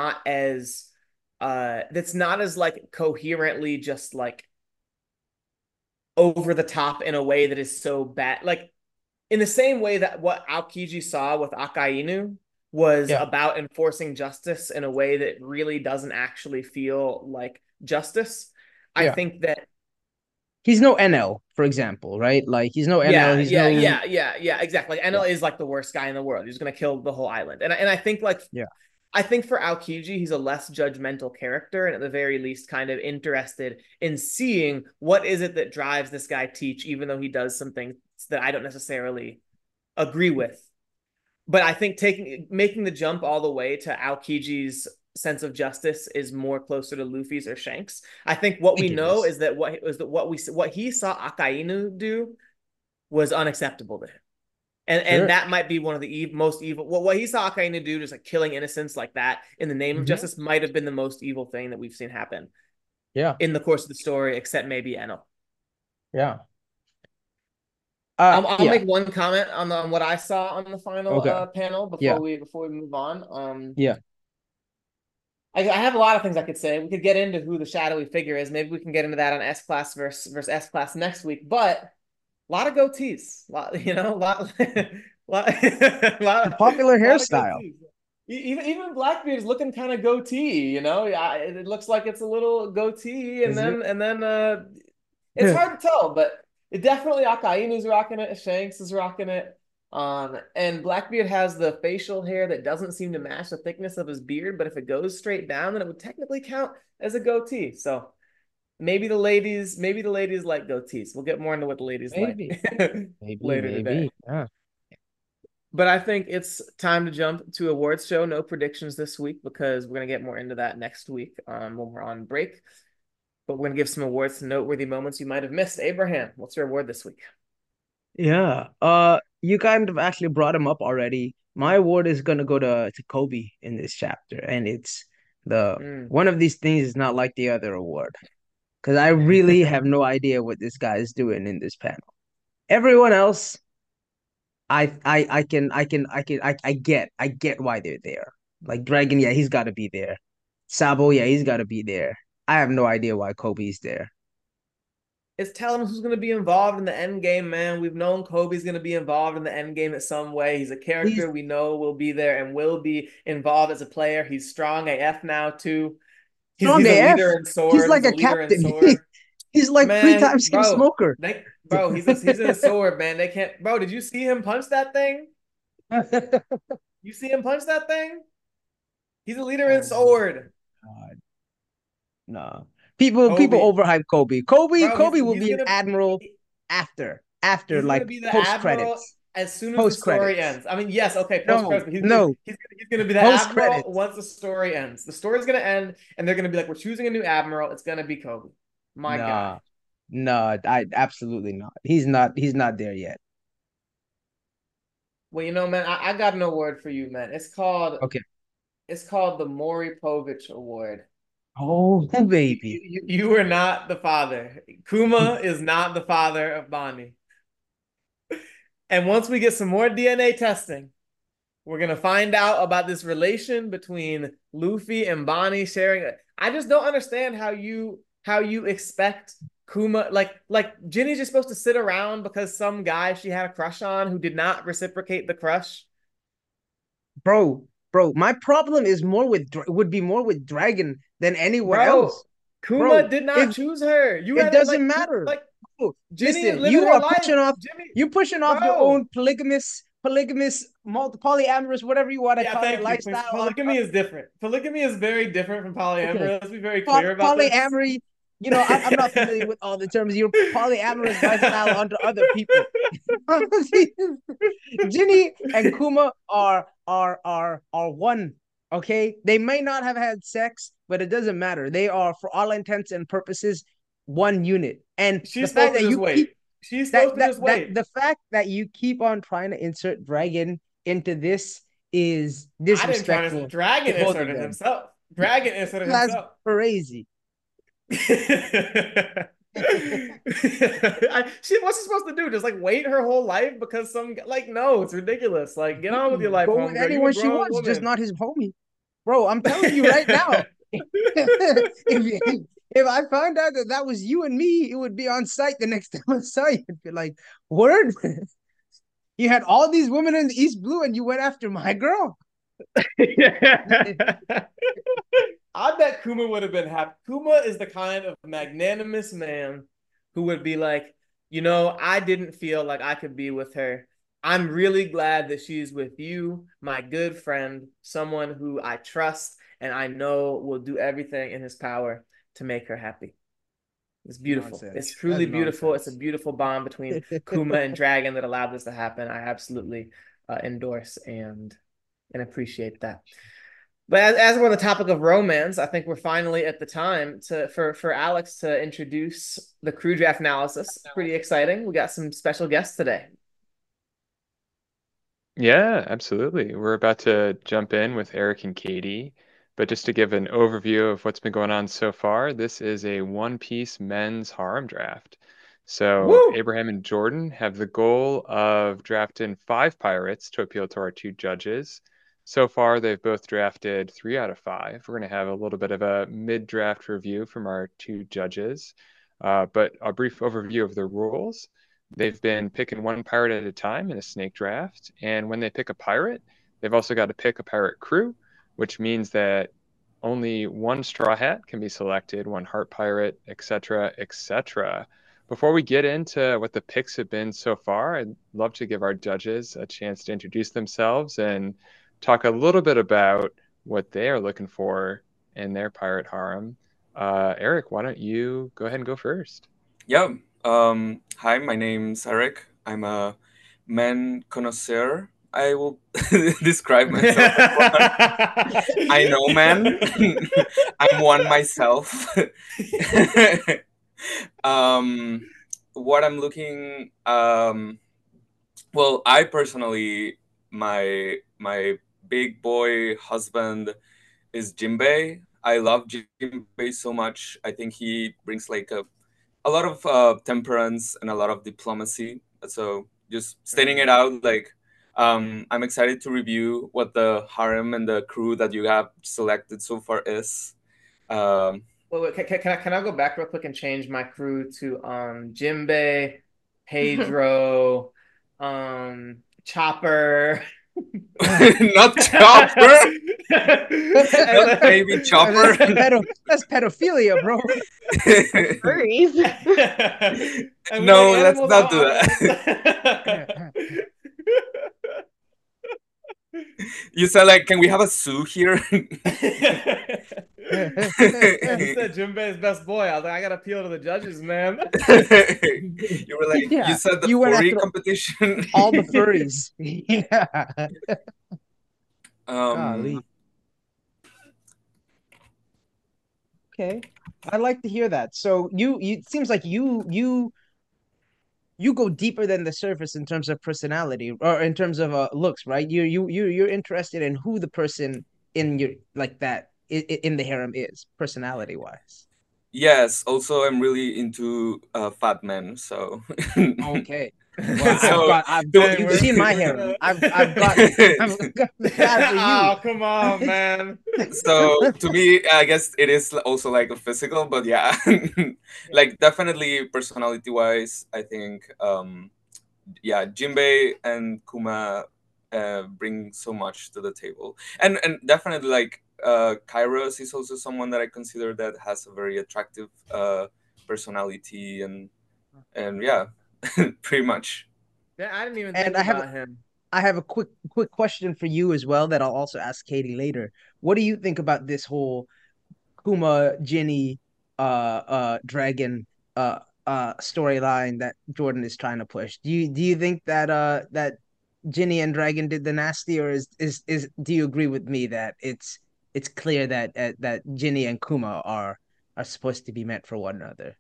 [SPEAKER 2] that's not as like coherently just like over the top in a way that is so bad. Like in the same way that what Aokiji saw with Akainu was
[SPEAKER 1] Yeah,
[SPEAKER 2] about enforcing justice in a way that really doesn't actually feel like justice. I
[SPEAKER 1] yeah.
[SPEAKER 2] think that
[SPEAKER 1] He's no NL, for example, right? Like he's no NL. He's no
[SPEAKER 2] yeah, exactly. Like,
[SPEAKER 1] yeah,
[SPEAKER 2] Enel is like the worst guy in the world. He's gonna kill the whole island. And I think like
[SPEAKER 1] yeah.
[SPEAKER 2] I think for Aokiji, he's a less judgmental character and at the very least kind of interested in seeing what is it that drives this guy Teach, even though he does some things that I don't necessarily agree with. But I think making the jump all the way to Aokiji's sense of justice is more closer to Luffy's or Shanks. I think
[SPEAKER 1] I
[SPEAKER 2] what we
[SPEAKER 1] think it
[SPEAKER 2] know
[SPEAKER 1] is.
[SPEAKER 2] is that what he saw Akainu do was unacceptable to him. And
[SPEAKER 1] Sure.
[SPEAKER 2] that might be one of the most evil. What he saw Akainu do, just like killing innocents like that in the name of
[SPEAKER 1] Hmm.
[SPEAKER 2] justice, might have been the most evil thing that we've seen happen
[SPEAKER 1] Yeah,
[SPEAKER 2] in the course of the story, except maybe Enel.
[SPEAKER 1] yeah.
[SPEAKER 2] I'll
[SPEAKER 1] Yeah.
[SPEAKER 2] make one comment on what I saw on the final
[SPEAKER 1] Okay.
[SPEAKER 2] panel
[SPEAKER 1] Yeah,
[SPEAKER 2] before we move on.
[SPEAKER 1] yeah.
[SPEAKER 2] I have a lot of things I could say. We could get into who the shadowy figure is. Maybe we can get into that on S class versus S class next week. But a lot of goatees,
[SPEAKER 1] The popular
[SPEAKER 2] lot of
[SPEAKER 1] hairstyle.
[SPEAKER 2] goatees. Even Blackbeard is looking kind of goatee. It looks like it's a little goatee,
[SPEAKER 1] Is it?
[SPEAKER 2] and then it's hard to tell, but it definitely Akainu's rocking it. Shanks is rocking it. And Blackbeard has the facial hair that doesn't seem to match the thickness of his beard, but if it goes straight down, then it would technically count as a goatee. So maybe the ladies like goatees. We'll get more into what the ladies like
[SPEAKER 1] Maybe. Maybe,
[SPEAKER 2] later today.
[SPEAKER 1] maybe. Yeah.
[SPEAKER 2] But I think it's time to jump to awards show. No predictions this week because we're gonna get more into that next week when we're on break. But we're gonna give some awards to noteworthy moments you might have missed. Abraham, what's your award this week?
[SPEAKER 1] Yeah. You kind of actually brought him up already. My award is gonna go to Kobe in this chapter, and it's the
[SPEAKER 2] Mm.
[SPEAKER 1] one of these things is not like the other award because I really have no idea what this guy is doing in this panel. Everyone else, I get why they're there. Like Dragon, yeah, he's got to be there. Sabo, yeah, he's got to be there. I have no idea why Kobe's there.
[SPEAKER 2] It's telling us who's going to be involved in the end game, man. We've known Kobe's going to be involved in the end game in some way. He's a
[SPEAKER 1] He's
[SPEAKER 2] character we know will be there and will be involved as a player. He's strong AF now too. He's
[SPEAKER 1] strong
[SPEAKER 2] he's a
[SPEAKER 1] AF.
[SPEAKER 2] leader in
[SPEAKER 1] He's
[SPEAKER 2] sword.
[SPEAKER 1] like
[SPEAKER 2] He's a
[SPEAKER 1] a
[SPEAKER 2] leader in
[SPEAKER 1] captain.
[SPEAKER 2] sword.
[SPEAKER 1] He's like three
[SPEAKER 2] Man,
[SPEAKER 1] times King Smoker.
[SPEAKER 2] he's in a sword, man. They can't, bro. Did you see him punch that thing? You see him punch that thing? He's a leader in
[SPEAKER 1] Oh my
[SPEAKER 2] sword.
[SPEAKER 1] God. No. People
[SPEAKER 2] Kobe,
[SPEAKER 1] overhype Kobe. Kobe will
[SPEAKER 2] he's
[SPEAKER 1] be an
[SPEAKER 2] gonna
[SPEAKER 1] admiral after
[SPEAKER 2] he's gonna
[SPEAKER 1] like
[SPEAKER 2] be the
[SPEAKER 1] post
[SPEAKER 2] admiral
[SPEAKER 1] credits.
[SPEAKER 2] as soon as the
[SPEAKER 1] Post
[SPEAKER 2] story
[SPEAKER 1] credits.
[SPEAKER 2] ends. I mean, yes, okay, post
[SPEAKER 1] No,
[SPEAKER 2] credits, but
[SPEAKER 1] no,
[SPEAKER 2] he's gonna be the
[SPEAKER 1] post
[SPEAKER 2] admiral
[SPEAKER 1] credits.
[SPEAKER 2] once the story ends. The story's gonna end, and they're gonna be like, "We're choosing a new admiral. It's gonna be Kobe." My guy.
[SPEAKER 1] Nah, nah, I absolutely not. He's not there yet.
[SPEAKER 2] Well, man, I got an award for you, man.
[SPEAKER 1] Okay.
[SPEAKER 2] It's called the Maury Povich Award.
[SPEAKER 1] Oh, baby.
[SPEAKER 2] You were not the father. Kuma is not the father of Bonnie. And once we get some more DNA testing, we're gonna find out about this relation between Luffy and Bonnie sharing it. I just don't understand how you expect Kuma like Ginny's just supposed to sit around because some guy she had a crush on who did not reciprocate the crush.
[SPEAKER 1] Bro, my problem is more with would be more with Dragon than anywhere
[SPEAKER 2] Bro,
[SPEAKER 1] else.
[SPEAKER 2] Kuma
[SPEAKER 1] Bro,
[SPEAKER 2] did not
[SPEAKER 1] if
[SPEAKER 2] choose her. You
[SPEAKER 1] it
[SPEAKER 2] had it
[SPEAKER 1] doesn't matter.
[SPEAKER 2] like
[SPEAKER 1] Bro,
[SPEAKER 2] Ginny is
[SPEAKER 1] listen,
[SPEAKER 2] living her life. Jimmy,
[SPEAKER 1] you pushing off your
[SPEAKER 2] bro.
[SPEAKER 1] own polygamous, polyamorous, whatever you want to
[SPEAKER 2] Yeah,
[SPEAKER 1] call it,
[SPEAKER 2] thank you.
[SPEAKER 1] lifestyle on
[SPEAKER 2] Polygamy is different. Polygamy is very different from
[SPEAKER 1] okay.
[SPEAKER 2] polyamorous. Let's be very clear about this.
[SPEAKER 1] Polyamory, I'm not familiar with all the terms. Your polyamorous lifestyle onto other people. Ginny and Kuma are one. Okay, they may not have had sex, but it doesn't matter. They are, for all intents and purposes, one unit. And the
[SPEAKER 2] She's
[SPEAKER 1] fact
[SPEAKER 2] supposed to
[SPEAKER 1] that
[SPEAKER 2] just
[SPEAKER 1] you keep
[SPEAKER 2] wait. She's supposed to just wait.
[SPEAKER 1] the fact that you keep on trying to insert Dragon into this is
[SPEAKER 2] I didn't try to.
[SPEAKER 1] disrespectful to
[SPEAKER 2] Dragon
[SPEAKER 1] both of
[SPEAKER 2] inserted
[SPEAKER 1] them.
[SPEAKER 2] himself. Dragon inserted
[SPEAKER 1] That's
[SPEAKER 2] himself.
[SPEAKER 1] crazy.
[SPEAKER 2] What's she supposed to do? Just like wait her whole life because no, it's ridiculous. Like get on with your life,
[SPEAKER 1] Go with
[SPEAKER 2] homegirl. You a
[SPEAKER 1] anyone she
[SPEAKER 2] grown
[SPEAKER 1] wants, just
[SPEAKER 2] woman.
[SPEAKER 1] not his homie. Bro, I'm telling you right now, if I found out that that was you and me, it would be on site the next time I saw you. It'd be like, word, you had all these women in the East Blue and you went after my girl.
[SPEAKER 2] I bet Kuma would have been happy. Kuma is the kind of magnanimous man who would be like, I didn't feel like I could be with her. I'm really glad that she's with you, my good friend, someone who I trust and I know will do everything in his power to make her happy. It's beautiful. It's
[SPEAKER 1] Nonsense. That's
[SPEAKER 2] truly beautiful. It's a
[SPEAKER 1] nonsense.
[SPEAKER 2] beautiful bond between Kuma and Dragon that allowed this to happen. I absolutely endorse and appreciate that. But as we're on the topic of romance, I think we're finally at the time for Alex to introduce the crew draft analysis. Pretty exciting. We got some special guests today.
[SPEAKER 3] Yeah, absolutely. We're about to jump in with Eric and Katie, but just to give an overview of what's been going on so far, this is a One Piece men's harem draft. So
[SPEAKER 2] Woo!
[SPEAKER 3] Abraham and Jordan have the goal of drafting 5 pirates to appeal to our 2 judges. So far, they've both drafted 3 out of 5. We're going to have a little bit of a mid-draft review from our 2 judges, but a brief overview of the rules. They've been picking 1 pirate at a time in a snake draft. And when they pick a pirate, they've also got to pick a pirate crew, which means that only 1 straw hat can be selected, 1 heart pirate, etc., etc. Before we get into what the picks have been so far, I'd love to give our judges a chance to introduce themselves and talk a little bit about what they are looking for in their pirate harem. Eric, why don't you go ahead and go first?
[SPEAKER 4] Yeah. Hi, my name's Eric. I'm a man connoisseur. I will describe myself as one. I know, man. I'm one myself. um, what I'm looking Well, I personally, my big boy husband is Jinbei. I love Jinbei so much. I think he brings like a lot of temperance and a lot of diplomacy. So just stating it out, like I'm excited to review what the harem and the crew that you have selected so far is. Um,
[SPEAKER 2] Wait, can I go back real quick and change my crew to Jinbei, Pedro, Chopper.
[SPEAKER 4] not Chopper, not baby Chopper.
[SPEAKER 1] That's pedophilia, bro.
[SPEAKER 5] Furries.
[SPEAKER 4] No, let's not do that. You said like, can we have a zoo here?
[SPEAKER 2] You said Jinbei's best boy. I was like, I gotta appeal to the judges, man.
[SPEAKER 4] You were like,
[SPEAKER 1] Yeah,
[SPEAKER 4] you said the
[SPEAKER 1] you went
[SPEAKER 4] furry
[SPEAKER 1] after
[SPEAKER 4] competition.
[SPEAKER 1] all the furries. Yeah. Golly. Okay, I'd like to hear that. So it seems like you go deeper than the surface in terms of personality or in terms of looks, right? You're interested in who the person in your like that in the harem is, personality wise.
[SPEAKER 4] Yes, also I'm really into fat men, so
[SPEAKER 1] Okay. Well,
[SPEAKER 4] so
[SPEAKER 1] you've seen my harem. I've got the guy for you.
[SPEAKER 2] Oh, come on, man.
[SPEAKER 4] So to me, I guess it is also like a physical, but yeah, like definitely personality wise, I think yeah, Jinbei and Kuma bring so much to the table, and definitely like Kairos is also someone that I consider that has a very attractive personality, and yeah, pretty much.
[SPEAKER 2] Yeah, I didn't even
[SPEAKER 1] And
[SPEAKER 2] think about him.
[SPEAKER 1] I have a quick question for you as well that I'll also ask Katie later. What do you think about this whole Kuma Jinny Dragon storyline that Jordan is trying to push? Do you think that that Jinny and Dragon did the nasty, or is do you agree with me that it's clear that that Jinny and Kuma are supposed to be meant for one another?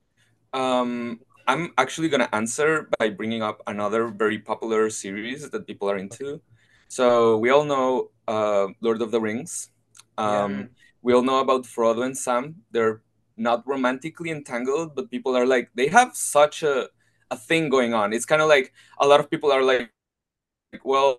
[SPEAKER 4] I'm actually gonna answer by bringing up another very popular series that people are into. So we all know Lord of the Rings.
[SPEAKER 2] Yeah.
[SPEAKER 4] We all know about Frodo and Sam. They're not romantically entangled, but people are like they have such a thing going on. It's kind of like a lot of people are like, well,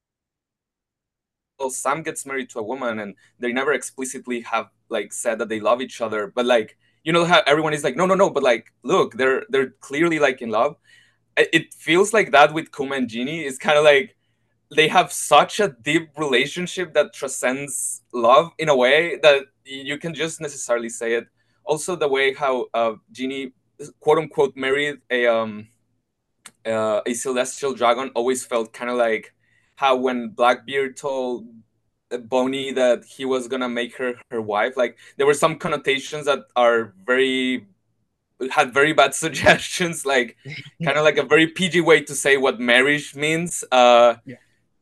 [SPEAKER 4] Sam gets married to a woman, and they never explicitly have like said that they love each other, but like you know how everyone is like, no, no, no, but like look, they're clearly like in love. It feels like that with Kuma and Genie. It's kind of like they have such a deep relationship that transcends love in a way that you can just necessarily say it. Also, the way how Genie, quote unquote, married a celestial dragon always felt kind of like how when Blackbeard told Boney that he was gonna make her wife. Like there were some connotations that are had very bad suggestions, like kind of like a very PG way to say what marriage means.
[SPEAKER 1] Yeah.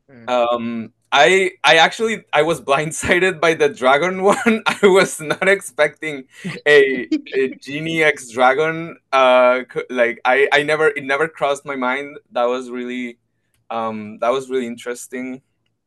[SPEAKER 4] I actually I was blindsided by the dragon one. I was not expecting a genie X dragon. Like I never it never crossed my mind. That was really interesting.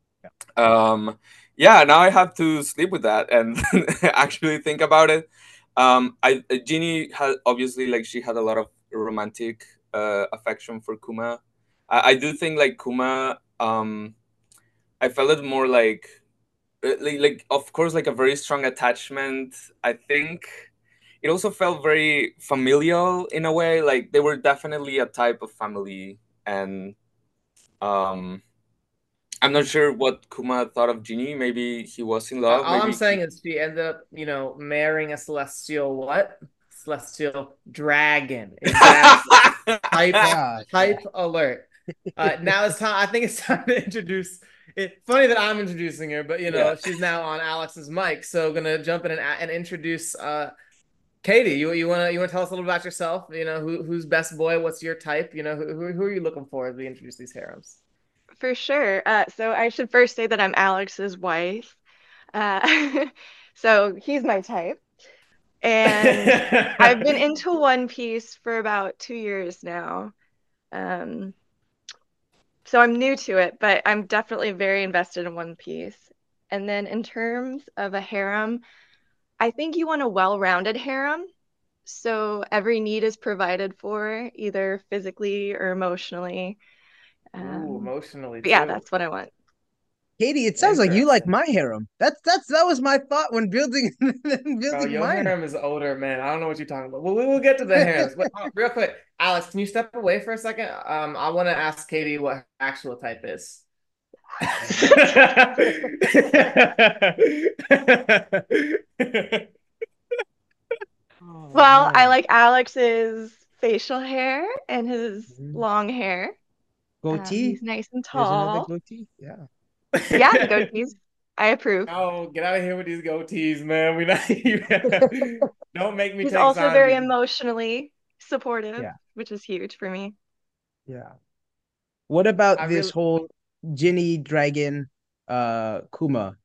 [SPEAKER 4] Yeah, now I have to sleep with that and actually think about it. Jeannie had obviously like she had a lot of romantic affection for Kuma. I do think like Kuma, I felt it more like of course like a very strong attachment. I think it also felt very familial in a way. Like they were definitely a type of family, and um I'm not sure what Kuma thought of Genie. Maybe he was in love.
[SPEAKER 2] All I'm
[SPEAKER 4] Maybe
[SPEAKER 2] saying is she ended up, marrying a celestial what? Celestial dragon. Exactly. Type alert. Now it's time. I think it's time to introduce. Funny that I'm introducing her, but
[SPEAKER 4] Yeah.
[SPEAKER 2] she's now on Alex's mic. So gonna jump in and introduce Katie. You wanna tell us a little about yourself? Who's best boy? What's your type? Who are you looking for as we introduce these harems?
[SPEAKER 5] For sure. So I should first say that I'm Alex's wife. So he's my type. And I've been into One Piece for about 2 years now. So I'm new to it, but I'm definitely very invested in One Piece. And then in terms of a harem, I think you want a well-rounded harem. So every need is provided for, either physically or emotionally.
[SPEAKER 2] Ooh,
[SPEAKER 5] Um,
[SPEAKER 2] emotionally
[SPEAKER 5] but yeah,
[SPEAKER 2] too.
[SPEAKER 5] that's what I want.
[SPEAKER 1] Katie, it sounds like you like
[SPEAKER 2] Interesting.
[SPEAKER 1] my harem. That was my thought when building
[SPEAKER 2] Bro,
[SPEAKER 1] building
[SPEAKER 2] your
[SPEAKER 1] mine.
[SPEAKER 2] harem is older, man. I don't know what you're talking about. Well, we will get to the harems. But real quick, Alex, can you step away for a second? I want to ask Katie what her actual type is.
[SPEAKER 1] Oh
[SPEAKER 5] Well, I
[SPEAKER 1] man.
[SPEAKER 5] like Alex's facial hair and his
[SPEAKER 1] Mhm.
[SPEAKER 5] long hair.
[SPEAKER 1] Goatee.
[SPEAKER 5] He's nice and
[SPEAKER 1] There's another
[SPEAKER 5] tall.
[SPEAKER 1] goatee. Yeah.
[SPEAKER 5] Yeah, the goatees. I approve.
[SPEAKER 2] Oh, get out of here with these goatees, man. We not don't make me
[SPEAKER 5] He's
[SPEAKER 2] take
[SPEAKER 5] also very
[SPEAKER 2] Sanji.
[SPEAKER 5] emotionally supportive,
[SPEAKER 1] Yeah.
[SPEAKER 5] which is huge for me.
[SPEAKER 1] Yeah. What about
[SPEAKER 2] I
[SPEAKER 1] this
[SPEAKER 2] really
[SPEAKER 1] whole Ginny Dragon Kuma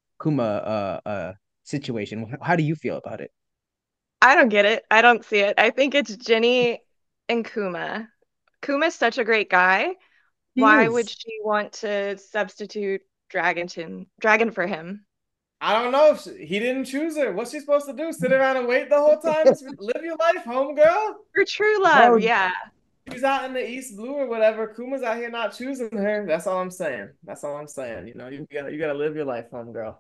[SPEAKER 1] situation? How do you feel about it?
[SPEAKER 5] I don't get it. I don't see it. I think it's Ginny and Kuma. Kuma's such a great guy.
[SPEAKER 1] He
[SPEAKER 5] Why would
[SPEAKER 1] is.
[SPEAKER 5] she want to substitute Dragon for him?
[SPEAKER 2] I don't know if he didn't choose her. What's she supposed to do? Sit around and wait the whole time? Just live your life, homegirl.
[SPEAKER 5] For true love,
[SPEAKER 1] Well,
[SPEAKER 5] yeah.
[SPEAKER 2] She's out in the East Blue or whatever. Kuma's out here not choosing her. That's all I'm saying. That's all I'm saying. You gotta live your life, homegirl.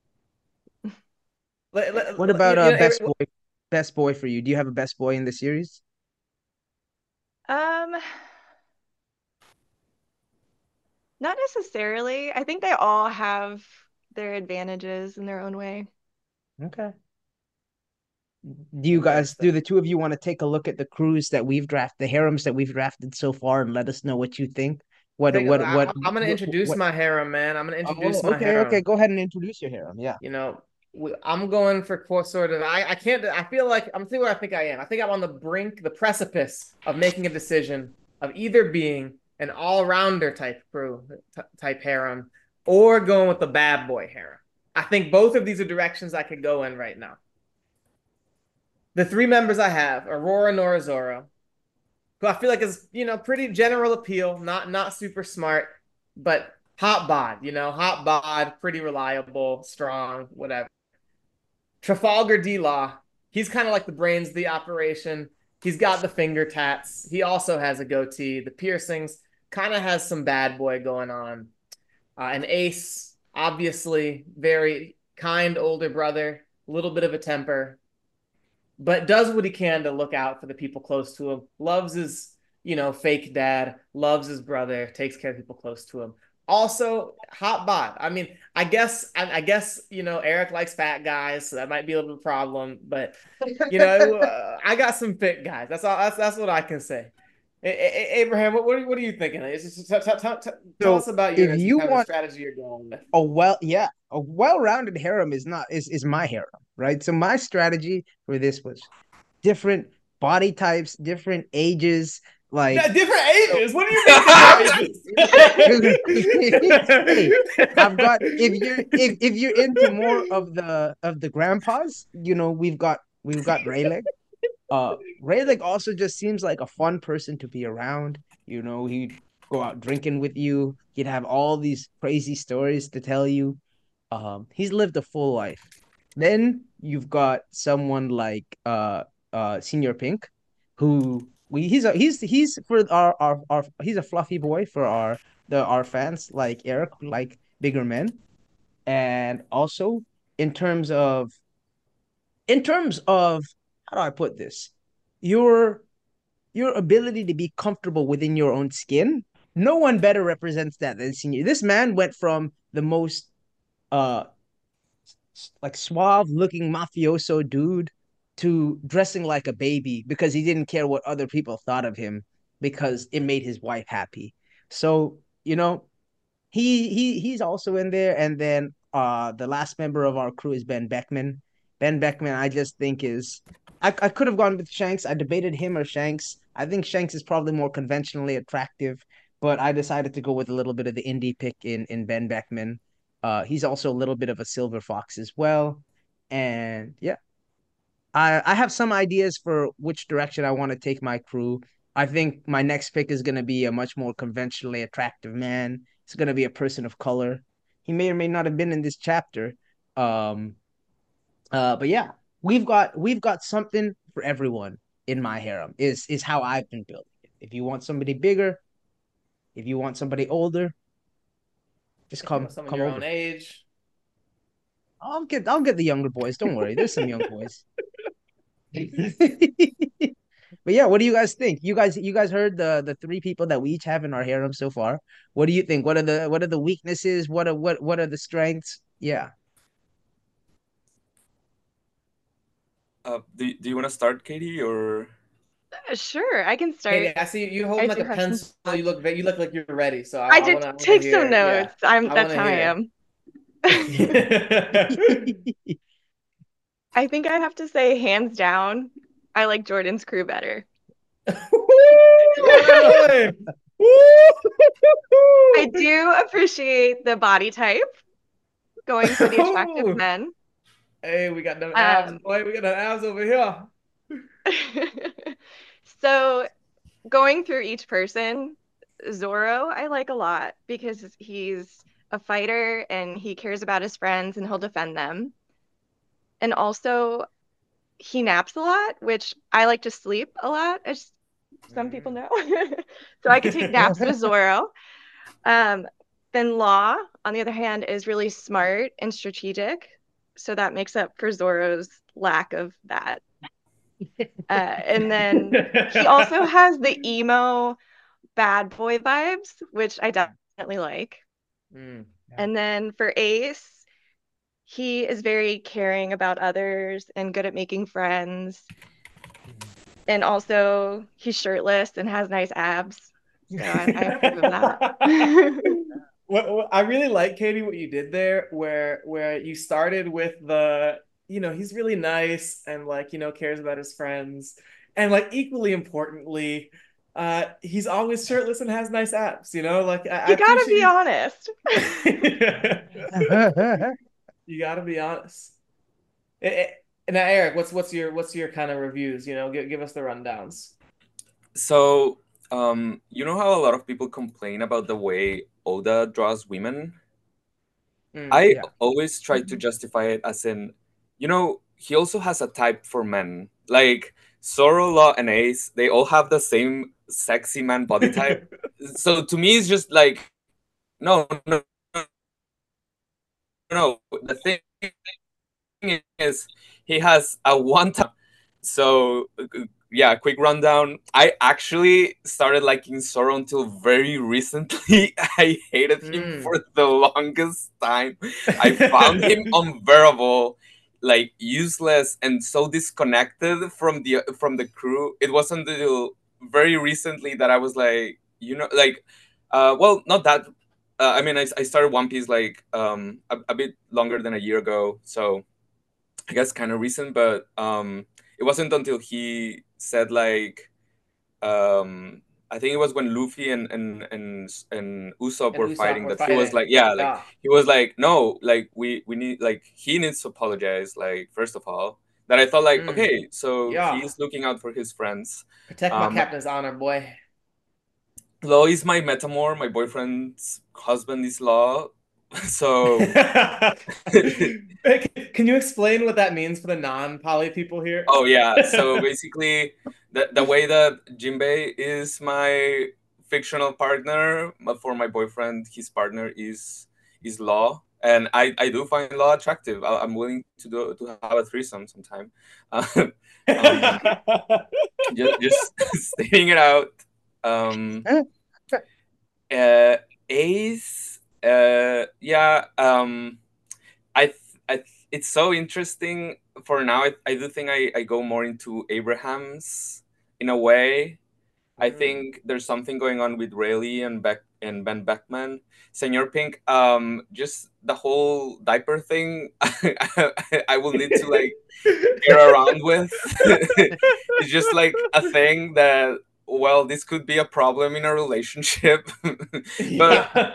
[SPEAKER 1] what about
[SPEAKER 2] You know,
[SPEAKER 1] best boy for you? Do you have a best boy in the series?
[SPEAKER 5] Um, Not necessarily. I think they all have their advantages in their own way.
[SPEAKER 1] Okay. Do
[SPEAKER 2] interesting.
[SPEAKER 1] the two of you want to take a look at the crews that we've drafted, the harems that we've drafted so far, and let us know what you think?
[SPEAKER 2] I'm gonna introduce
[SPEAKER 1] What?
[SPEAKER 2] my harem, man. I'm gonna
[SPEAKER 1] Oh,
[SPEAKER 2] introduce my
[SPEAKER 1] okay, okay.
[SPEAKER 2] harem.
[SPEAKER 1] Go ahead and introduce your harem. Yeah.
[SPEAKER 2] You know, I'm going for sort of. I can't. I feel like I'm seeing where I think I am. I think I'm on the brink, the precipice of making a decision of either being an all-rounder type crew, type harem, or going with the bad boy harem. I think both of these are directions I could go in right now. The three members I have: Aurora Norizoro, who I feel like is pretty general appeal, not super smart, but hot bod, hot bod, pretty reliable, strong, whatever. Trafalgar D Law, he's kind of like the brains of the operation. He's got the finger tats. He also has a goatee. The piercings kind of has some bad boy going on. An Ace, obviously, very kind older brother, a little bit of a temper, but does what he can to look out for the people close to him. Loves his, fake dad, loves his brother, takes care of people close to him. Also, hot bod. I mean, I guess Eric likes fat guys, so that might be a little bit of a problem. But I got some fit guys. That's all. That's what I can say. Abraham, what are you thinking? Tell us
[SPEAKER 1] So
[SPEAKER 2] about
[SPEAKER 1] if
[SPEAKER 2] yours and
[SPEAKER 1] you
[SPEAKER 2] kind of the
[SPEAKER 1] want
[SPEAKER 2] strategy you're going with.
[SPEAKER 1] a well-rounded harem is not is my harem, right? So my strategy for this was different body types, different ages, like
[SPEAKER 2] Different
[SPEAKER 1] so.
[SPEAKER 2] ages? What do you mean different ages?
[SPEAKER 1] Hey, I've got if you're into more of the grandpas, we've got Rayleigh. Rayleigh also just seems like a fun person to be around. He'd go out drinking with you. He'd have all these crazy stories to tell you. He's lived a full life. Then you've got someone like Senior Pink, who he's for our he's a fluffy boy for our fans like Eric, who like bigger men. And also in terms of in terms of how do I put this? Your your ability to be comfortable within your own skin. No one better represents that than Senior. This man went from the most uh like suave looking mafioso dude to dressing like a baby because he didn't care what other people thought of him because it made his wife happy. So, he's also in there. And then the last member of our crew is Ben Beckman. Ben Beckman, I just think I could have gone with Shanks. I debated him or Shanks. I think Shanks is probably more conventionally attractive, but I decided to go with a little bit of the indie pick in Ben Beckman. He's also a little bit of a silver fox as well. And yeah, I have some ideas for which direction I want to take my crew. I think my next pick is gonna be a much more conventionally attractive man. It's gonna be a person of color. He may or may not have been in this chapter. Um, but yeah, we've got something for everyone in my harem. Is how I've been building it. If you want somebody bigger, if you want somebody older, just
[SPEAKER 2] If you want
[SPEAKER 1] come
[SPEAKER 2] someone
[SPEAKER 1] come
[SPEAKER 2] your own
[SPEAKER 1] over.
[SPEAKER 2] age.
[SPEAKER 1] I'll get the younger boys. Don't worry. There's some young boys. But yeah, what do you guys think? You guys heard the three people that we each have in our harem so far. What do you think? What are the weaknesses? What are the strengths? Yeah.
[SPEAKER 4] Do you want to start, Katie, or?
[SPEAKER 5] Sure, I can start.
[SPEAKER 2] Katie, I see you
[SPEAKER 5] I
[SPEAKER 2] holding like
[SPEAKER 5] do
[SPEAKER 2] a
[SPEAKER 5] have some
[SPEAKER 2] pencil.
[SPEAKER 5] thoughts.
[SPEAKER 2] You look like you're ready. So
[SPEAKER 5] I
[SPEAKER 2] I
[SPEAKER 5] did
[SPEAKER 2] wanna
[SPEAKER 5] take some
[SPEAKER 2] hear. Yeah,
[SPEAKER 5] notes.
[SPEAKER 2] I
[SPEAKER 5] That's
[SPEAKER 2] wanna
[SPEAKER 5] how I
[SPEAKER 2] hear.
[SPEAKER 5] am. I think I have to say, hands down, I like Jordan's crew better.
[SPEAKER 2] Really?
[SPEAKER 5] I do appreciate the body type going for the attractive men.
[SPEAKER 2] Hey, we got them abs,
[SPEAKER 5] Um,
[SPEAKER 2] boy. We got them abs over here.
[SPEAKER 5] so going through each person, Zoro, I like a lot because he's a fighter and he cares about his friends and he'll defend them. And also, he naps a lot, which I like to sleep a lot, as some people know. So I could take naps with Zoro. Um, then Law, on the other hand, is really smart and strategic. So that makes up for Zoro's lack of that. And then he also has the emo bad boy vibes, which I definitely like.
[SPEAKER 2] Mm.
[SPEAKER 5] And then for Ace, he is very caring about others and good at making friends. And also, he's shirtless and has nice abs. So I approve of that.
[SPEAKER 2] What I really like, Katie, what you did there, where you started with he's really nice and like, cares about his friends. And like equally importantly, he's always shirtless and has nice abs, Like I
[SPEAKER 5] You gotta be
[SPEAKER 2] appreciate
[SPEAKER 5] honest.
[SPEAKER 2] you gotta be honest. Now, Eric, what's your kind of reviews? Give us the rundowns.
[SPEAKER 4] So, you know how a lot of people complain about the way Oda draws women? I
[SPEAKER 1] Yeah.
[SPEAKER 4] always try to justify it as in, he also has a type for men. Like Zoro, Law, and Ace, they all have the same sexy man body type. So to me, it's just like, no, no, no, no. The thing is, he has a one time. So yeah, quick rundown. I actually started liking Zoro until very recently. I hated him for the longest time. I found him unbearable, like useless and so disconnected from the crew. It wasn't until very recently that I was like, like, well, not that. I mean, I started One Piece like a bit longer than a year ago, so I guess kind of recent, but it wasn't until he said like I think it was when Luffy and Usopp
[SPEAKER 2] And
[SPEAKER 4] were
[SPEAKER 2] Usopp
[SPEAKER 4] fighting
[SPEAKER 2] were
[SPEAKER 4] that he was
[SPEAKER 2] fighting.
[SPEAKER 4] like, yeah, like
[SPEAKER 2] Yeah.
[SPEAKER 4] he was like, no, like we need, like he needs to apologize, like first of all. That I thought like, okay, so
[SPEAKER 2] Yeah.
[SPEAKER 4] he's looking out for his friends.
[SPEAKER 2] Protect my captain's honor, boy.
[SPEAKER 4] Law is my metamor, my boyfriend's husband is Law. So
[SPEAKER 2] Can you explain what that means for the non-poly people here?
[SPEAKER 4] oh yeah, so basically the way that Jinbei is my fictional partner, but for my boyfriend, his partner is Law, and I do find Law attractive. I'm willing to have a threesome sometime. Um, just stating it out. Um, Ace, yeah. It's so interesting. For now, I do think I go more into Abraham's in a way. I think there's something going on with Rayleigh and Ben Beckman. Senor Pink, just the whole diaper thing, I will need to like get around with. It's just like a thing that, well, this could be a problem in a relationship. But
[SPEAKER 2] Yeah.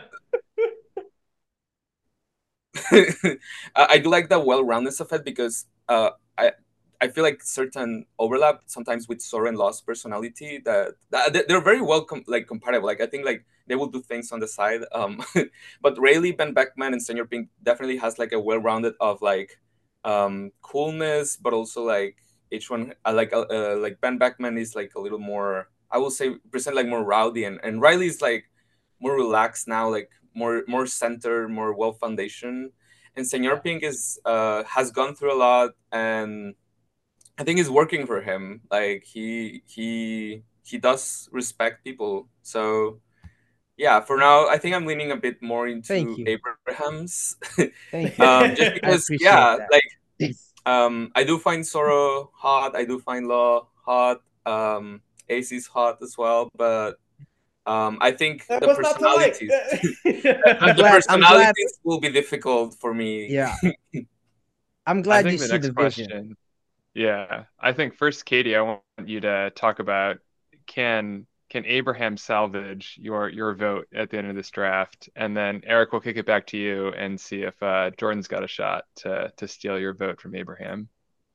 [SPEAKER 4] I do like the well-roundedness of it because I I feel like certain overlap sometimes with Zoro and Law's personality that they're very well compatible. Like I think like they will do things on the side. But Rayleigh, Ben Beckman, and Senor Pink definitely has like a well-rounded of like coolness, but also like each one like Ben Beckman is like a little more, I will say, present like more rowdy, and Riley is like more relaxed now, like more centered, more well foundation. And Senor Pink is has gone through a lot, and I think it's working for him. Like he does respect people. So yeah, for now, I think I'm leaning a bit more
[SPEAKER 1] Thank
[SPEAKER 4] into
[SPEAKER 1] you.
[SPEAKER 4] Abraham's.
[SPEAKER 1] Thank you.
[SPEAKER 4] Just
[SPEAKER 1] I
[SPEAKER 4] because,
[SPEAKER 1] appreciate
[SPEAKER 4] yeah,
[SPEAKER 1] that.
[SPEAKER 4] like I do find Zoro hot. I do find Law hot. Ace is hot as well, but I think
[SPEAKER 2] That
[SPEAKER 4] the
[SPEAKER 2] was not to like.
[SPEAKER 4] personalities,
[SPEAKER 1] I'm
[SPEAKER 4] the
[SPEAKER 1] glad. I'm glad.
[SPEAKER 4] personalities will be difficult for me.
[SPEAKER 1] Yeah, I'm
[SPEAKER 3] I
[SPEAKER 1] glad you
[SPEAKER 3] think the
[SPEAKER 1] see the
[SPEAKER 3] next
[SPEAKER 1] vision.
[SPEAKER 3] question, yeah, I think first, Katie, I want you to talk about can Abraham salvage your vote at the end of this draft, and then Eric will kick it back to you and see if Jordan's got a shot to steal your vote from Abraham.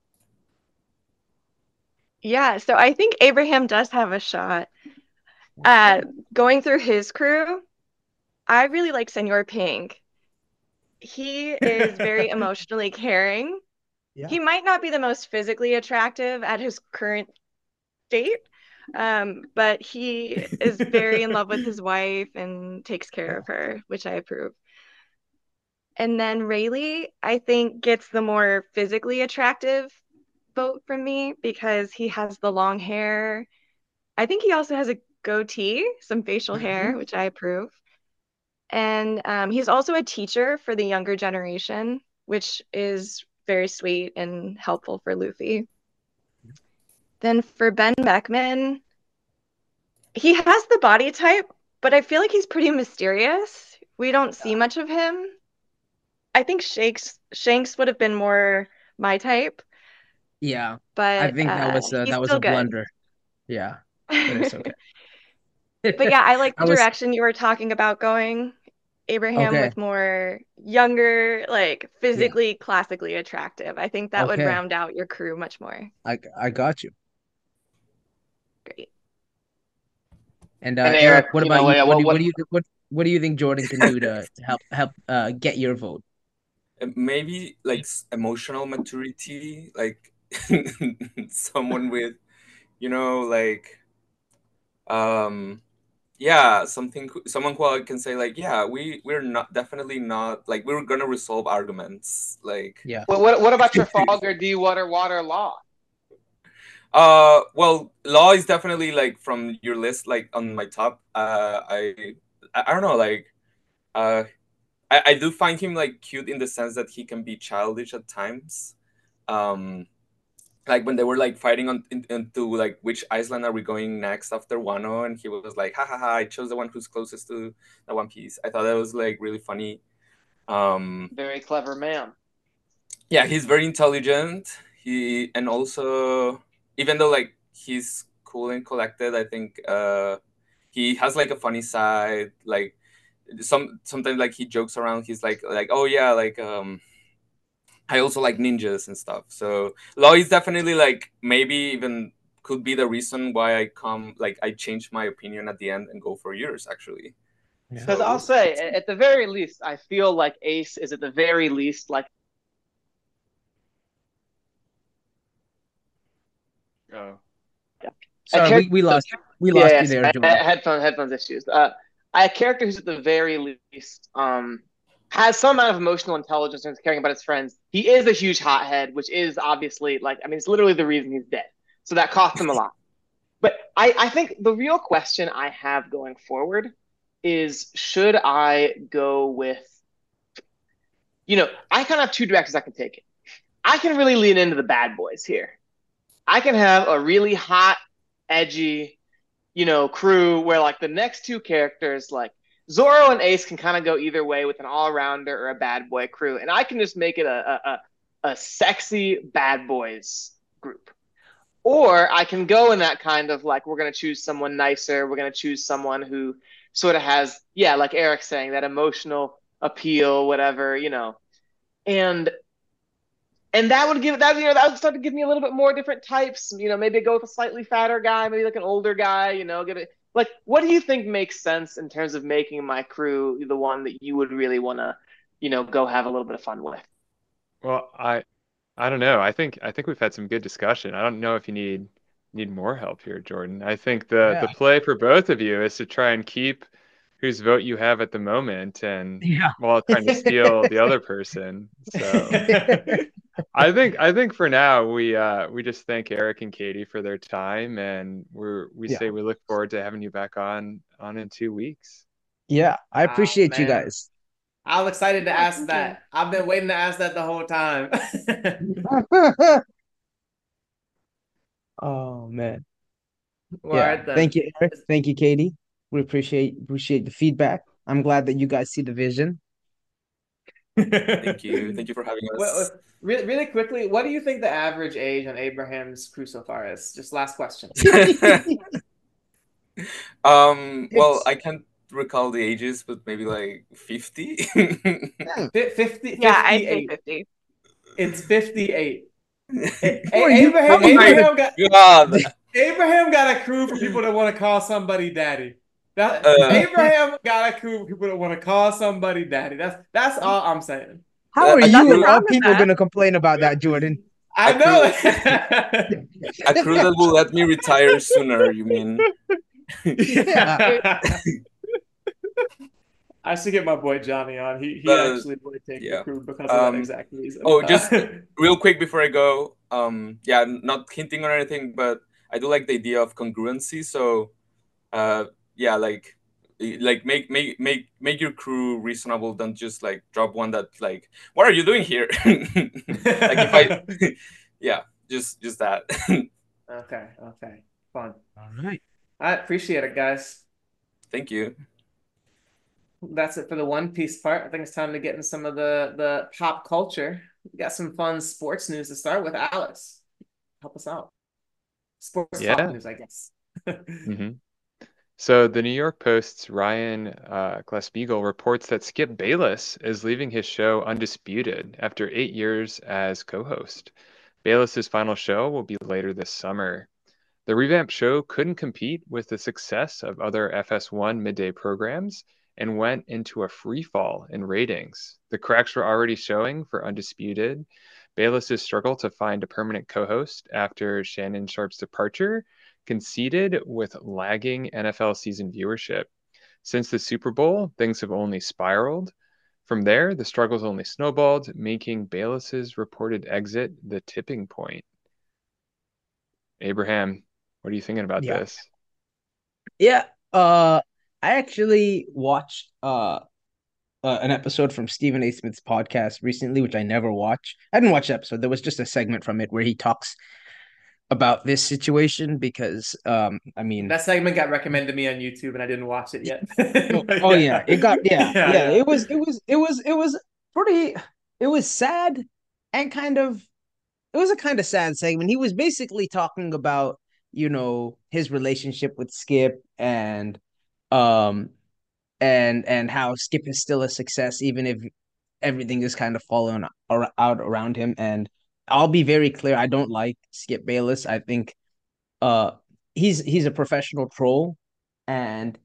[SPEAKER 5] Yeah, so I think Abraham does have a shot. Going through his crew, I really like Senor Pink. He is very emotionally caring.
[SPEAKER 1] Yeah.
[SPEAKER 5] He might not be the most physically attractive at his current state, but he is very in love with his wife and takes care of her, which I approve. And then Rayleigh, I think, gets the more physically attractive vote from me because he has the long hair. I think he also has a goatee, some facial hair, which I approve. And he's also a teacher for the younger generation, which is very sweet and helpful for Luffy. Then for Ben Beckman, he has the body type, but I feel like he's pretty mysterious. We don't see much of him. I think Shanks would have been more my type,
[SPEAKER 1] Yeah, I
[SPEAKER 5] but
[SPEAKER 1] think
[SPEAKER 5] he's
[SPEAKER 1] that was
[SPEAKER 5] still
[SPEAKER 1] a
[SPEAKER 5] good.
[SPEAKER 1] blunder. Yeah, but it's okay.
[SPEAKER 5] But yeah, I like the
[SPEAKER 1] I was
[SPEAKER 5] direction you were talking about going, Abraham,
[SPEAKER 1] okay.
[SPEAKER 5] with more younger, like
[SPEAKER 1] Yeah,
[SPEAKER 5] physically, classically attractive. I think that would
[SPEAKER 1] okay.
[SPEAKER 5] round out your crew much more.
[SPEAKER 1] I got you.
[SPEAKER 5] Great.
[SPEAKER 1] And
[SPEAKER 2] And
[SPEAKER 1] Eric,
[SPEAKER 2] Eric,
[SPEAKER 1] what
[SPEAKER 2] you
[SPEAKER 1] about
[SPEAKER 2] know,
[SPEAKER 1] you?
[SPEAKER 2] yeah,
[SPEAKER 1] What do you what do you think Jordan can do to help get your vote?
[SPEAKER 4] Maybe like emotional maturity, like someone with, like yeah, someone who I can say like, yeah, we're not definitely not like we're gonna resolve arguments like.
[SPEAKER 1] Yeah.
[SPEAKER 2] what about Trafalgar D Water Law?
[SPEAKER 4] Well, Law is definitely like from your list, like on my top. I don't know, like uh I do find him like cute in the sense that he can be childish at times. Um, like when they were like fighting into like which island are we going next after Wano, and he was like, ha ha ha, I chose the one who's closest to the One Piece. I thought that was like really funny.
[SPEAKER 2] Very clever man.
[SPEAKER 4] Yeah, he's very intelligent. And also, even though like he's cool and collected, I think he has like a funny side. Like sometimes like he jokes around. He's like oh yeah, like I also like ninjas and stuff. So Law is definitely like maybe even could be the reason why I changed my opinion at the end and go for yours actually.
[SPEAKER 1] Yeah.
[SPEAKER 2] Because I'll
[SPEAKER 4] So
[SPEAKER 2] say, at the very least, I feel like Ace is at the very least like.
[SPEAKER 3] Oh,
[SPEAKER 2] A
[SPEAKER 1] Sorry,
[SPEAKER 2] character.
[SPEAKER 1] we lost
[SPEAKER 2] Yeah,
[SPEAKER 1] you
[SPEAKER 2] yes,
[SPEAKER 1] there, Jordan.
[SPEAKER 2] headphones issues. A character who's at the very least has some amount of emotional intelligence and is caring about his friends. He is a huge hothead, which is obviously like, I mean, it's literally the reason he's dead. So that cost him a lot. But I think the real question I have going forward is, should I go with, I kind of have two directions I can take it. I can really lean into the bad boys here. I can have a really hot, edgy, crew where like the next two characters, like Zoro and Ace, can kind of go either way with an all-rounder or a bad boy crew, and I can just make it a sexy bad boys group. Or I can go in that kind of like, we're gonna choose someone nicer, we're gonna choose someone who sort of has, yeah, like Eric's saying, that emotional appeal, whatever. And
[SPEAKER 6] And that would give that that would start to give me a little bit more different types. Maybe go with a slightly fatter guy, maybe like an older guy. Give it like what do you think makes sense in terms of making my crew the one that you would really want to, go have a little bit of fun with?
[SPEAKER 3] Well, I don't know. I think we've had some good discussion. I don't know if you need more help here, Jordan. I think the
[SPEAKER 1] Yeah.
[SPEAKER 3] play for both of you is to try and keep whose vote you have at the moment and
[SPEAKER 1] Yeah.
[SPEAKER 3] while trying to steal the other person. So I think for now we just thank Eric and Katie for their time, and we
[SPEAKER 1] Yeah.
[SPEAKER 3] say we look forward to having you back on in 2 weeks.
[SPEAKER 1] Yeah. I
[SPEAKER 2] Oh
[SPEAKER 1] appreciate you
[SPEAKER 2] man,
[SPEAKER 1] guys.
[SPEAKER 2] I was excited to
[SPEAKER 5] Yeah,
[SPEAKER 2] ask
[SPEAKER 5] thank you.
[SPEAKER 2] that. I've been waiting to ask that the whole time.
[SPEAKER 1] Oh man.
[SPEAKER 2] Well, all
[SPEAKER 1] Yeah.
[SPEAKER 2] right then.
[SPEAKER 1] Thank you, Eric. Thank you, Katie. We appreciate the feedback. I'm glad that you guys see the vision.
[SPEAKER 4] Thank you. Thank you for having us.
[SPEAKER 2] Well, really quickly, what do you think the average age on Abraham's crew so far is? Just last question.
[SPEAKER 4] Well,
[SPEAKER 1] It's
[SPEAKER 4] I can't recall the ages, but maybe like 50.
[SPEAKER 2] 50,
[SPEAKER 5] Yeah, I'd say
[SPEAKER 2] 58.
[SPEAKER 5] 50.
[SPEAKER 2] It's 58.
[SPEAKER 1] boy, you
[SPEAKER 2] Abraham,
[SPEAKER 4] Oh my
[SPEAKER 2] Abraham got
[SPEAKER 4] God.
[SPEAKER 2] Abraham got a crew for people that want to call somebody daddy. That
[SPEAKER 4] Uh,
[SPEAKER 2] Abraham got a crew for people that want to call somebody daddy. That's all I'm saying.
[SPEAKER 1] how are
[SPEAKER 4] a
[SPEAKER 5] Nothing
[SPEAKER 1] you of
[SPEAKER 4] crew,
[SPEAKER 1] all
[SPEAKER 5] wrong with
[SPEAKER 1] people
[SPEAKER 5] that.
[SPEAKER 1] gonna complain about that, Jordan?
[SPEAKER 2] I
[SPEAKER 4] a crew,
[SPEAKER 2] know.
[SPEAKER 4] a crew that will let me retire sooner, you mean?
[SPEAKER 1] Yeah.
[SPEAKER 2] Yeah. I should get my boy Johnny on. He
[SPEAKER 4] Uh,
[SPEAKER 2] actually would take the
[SPEAKER 4] yeah.
[SPEAKER 2] crew because of that exact reason.
[SPEAKER 4] Oh, just real quick before I go, yeah, not hinting on anything, but I do like the idea of congruency. So, yeah, like make your crew reasonable. Don't just like drop one that like, what are you doing here? Like if I, yeah, just that.
[SPEAKER 2] Okay. Fun.
[SPEAKER 1] All right.
[SPEAKER 2] I appreciate it, guys.
[SPEAKER 4] Thank you.
[SPEAKER 2] That's it for the One Piece part. I think it's time to get in some of the pop culture. We got some fun sports news to start with. Alex, help us out. Sports talk
[SPEAKER 3] Yeah.
[SPEAKER 2] news, I guess.
[SPEAKER 3] hmm So the New York Post's Ryan Glass-Steagall reports that Skip Bayless is leaving his show Undisputed after 8 years as co-host. Bayless's final show will be later this summer. The revamped show couldn't compete with the success of other FS1 midday programs and went into a free fall in ratings. The cracks were already showing for Undisputed. Bayless's struggle to find a permanent co-host after Shannon Sharpe's departure conceded with lagging NFL season viewership. Since the Super Bowl, things have only spiraled. From there, the struggles only snowballed, making Bayless's reported exit the tipping point. Abraham, what are you thinking about
[SPEAKER 1] Yeah.
[SPEAKER 3] this?
[SPEAKER 1] Yeah. I actually watched an episode from Stephen A. Smith's podcast recently, which I never watch. I didn't watch the episode. There was just a segment from it where he talks about this situation because I mean
[SPEAKER 2] That segment got recommended to me on YouTube and I didn't watch it yet.
[SPEAKER 1] oh yeah, it got
[SPEAKER 2] Yeah.
[SPEAKER 1] it was pretty it was sad and it was a kind of sad segment. He was basically talking about, his relationship with Skip um and how Skip is still a success even if everything is kind of falling out around him. And I'll be very clear, I don't like Skip Bayless. I think uh he's a professional troll, and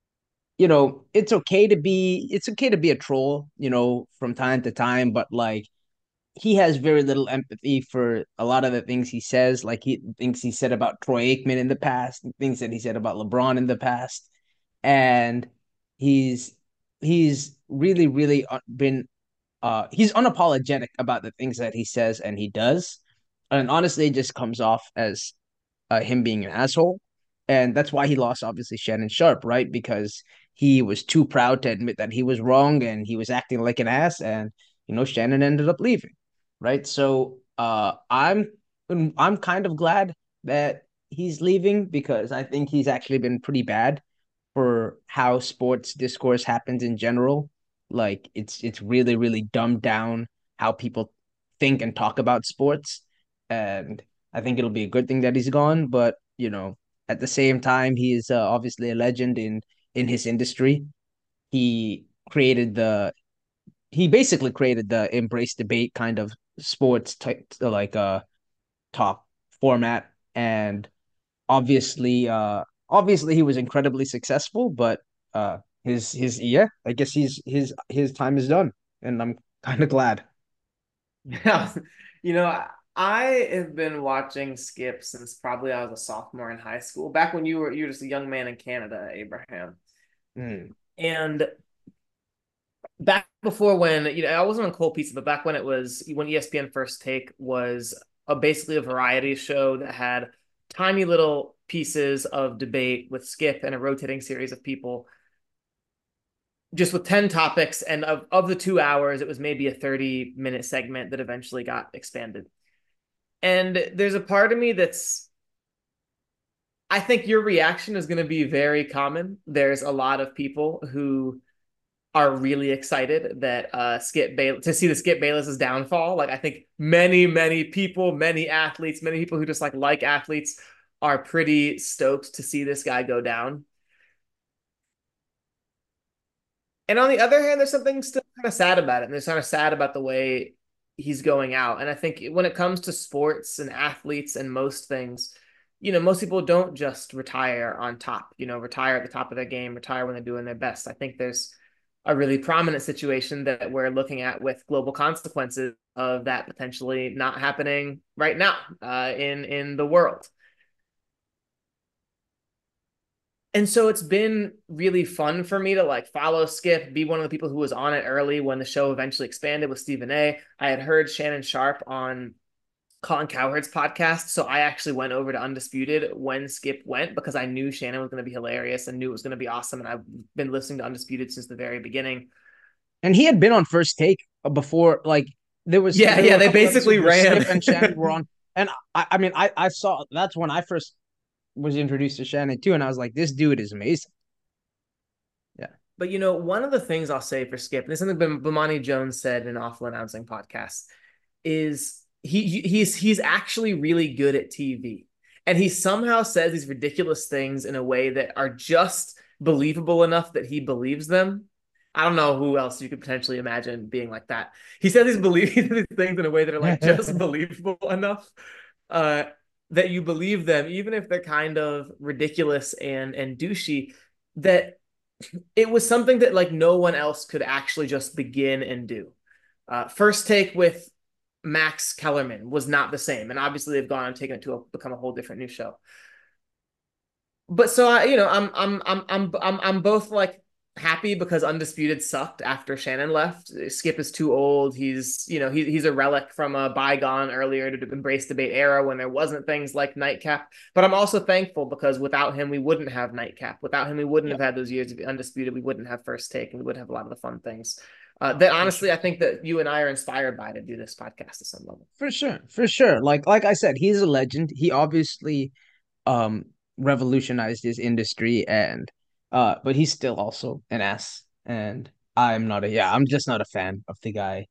[SPEAKER 1] it's okay to be a troll, from time to time, but like he has very little empathy for a lot of the things he says. Like things he said about Troy Aikman in the past, things that he said about LeBron in the past, and he's he's really really been he's unapologetic about the things that he says and he does, and honestly, it just comes off as him being an asshole. And that's why he lost, obviously, Shannon Sharpe, right? Because he was too proud to admit that he was wrong and he was acting like an ass. And, Shannon ended up leaving, right? So I'm kind of glad that he's leaving because I think he's actually been pretty bad for how sports discourse happens in general. Like it's really, really dumbed down how people think and talk about sports. And I think it'll be a good thing that he's gone, but at the same time, he is obviously a legend in his industry. He created the he basically created the embrace debate kind of sports type like talk format, and obviously he was incredibly successful, but his yeah, I guess his time is done, and I'm kind of glad.
[SPEAKER 2] Yeah, you know, I have been watching Skip since probably I was a sophomore in high school, back when you were just a young man in Canada, Abraham.
[SPEAKER 1] Mm.
[SPEAKER 2] And back before when, I wasn't on Cold Pizza, but back when when ESPN First Take was basically a variety show that had tiny little pieces of debate with Skip and a rotating series of people, just with 10 topics. And of the 2 hours, it was maybe a 30-minute segment that eventually got expanded. And there's a part of me I think your reaction is going to be very common. There's a lot of people who are really excited that to see the Skip Bayless's downfall. Like, I think many people, many athletes, many people who just like athletes are pretty stoked to see this guy go down. And on the other hand, there's something still kind of sad about it. And there's kind of sad about the way he's going out. And I think when it comes to sports and athletes and most things, most people don't just retire on top, retire at the top of their game, retire when they're doing their best. I think there's a really prominent situation that we're looking at with global consequences of that potentially not happening right now in the world. And so it's been really fun for me to like follow Skip, be one of the people who was on it early when the show eventually expanded with Stephen A. I had heard Shannon Sharp on Colin Cowherd's podcast, so I actually went over to Undisputed when Skip went because I knew Shannon was going to be hilarious and knew it was going to be awesome. And I've been listening to Undisputed since the very beginning.
[SPEAKER 1] And he had been on First Take before, like there were
[SPEAKER 2] they basically ran.
[SPEAKER 1] Skip and Shannon were on, and I mean I saw that's when I first was introduced to Shannon too, and I was like, this dude is amazing. Yeah.
[SPEAKER 2] But one of the things I'll say for Skip, and this is something Bomani Jones said in an Awful Announcing podcast, is he's actually really good at TV. And he somehow says these ridiculous things in a way that are just believable enough that he believes them. I don't know who else you could potentially imagine being like that. He says these things in a way that are like just believable enough that you believe them, even if they're kind of ridiculous and douchey, that it was something that like no one else could actually just begin and do. First Take with Max Kellerman was not the same, and obviously they've gone and taken it to become a whole different new show. But so I'm both like happy because Undisputed sucked after Shannon left. Skip is too old. He's a relic from a bygone earlier to embrace debate era when there wasn't things like Nightcap. But I'm also thankful because without him we wouldn't have Nightcap. Without him we wouldn't have had those years of Undisputed. We wouldn't have First Take, and we would have a lot of the fun things. That honestly, I think that you and I are inspired by to do this podcast at some level.
[SPEAKER 1] For sure. Like I said, he's a legend. He obviously revolutionized his industry, and but he's still also an ass. And I'm just not a fan of the guy.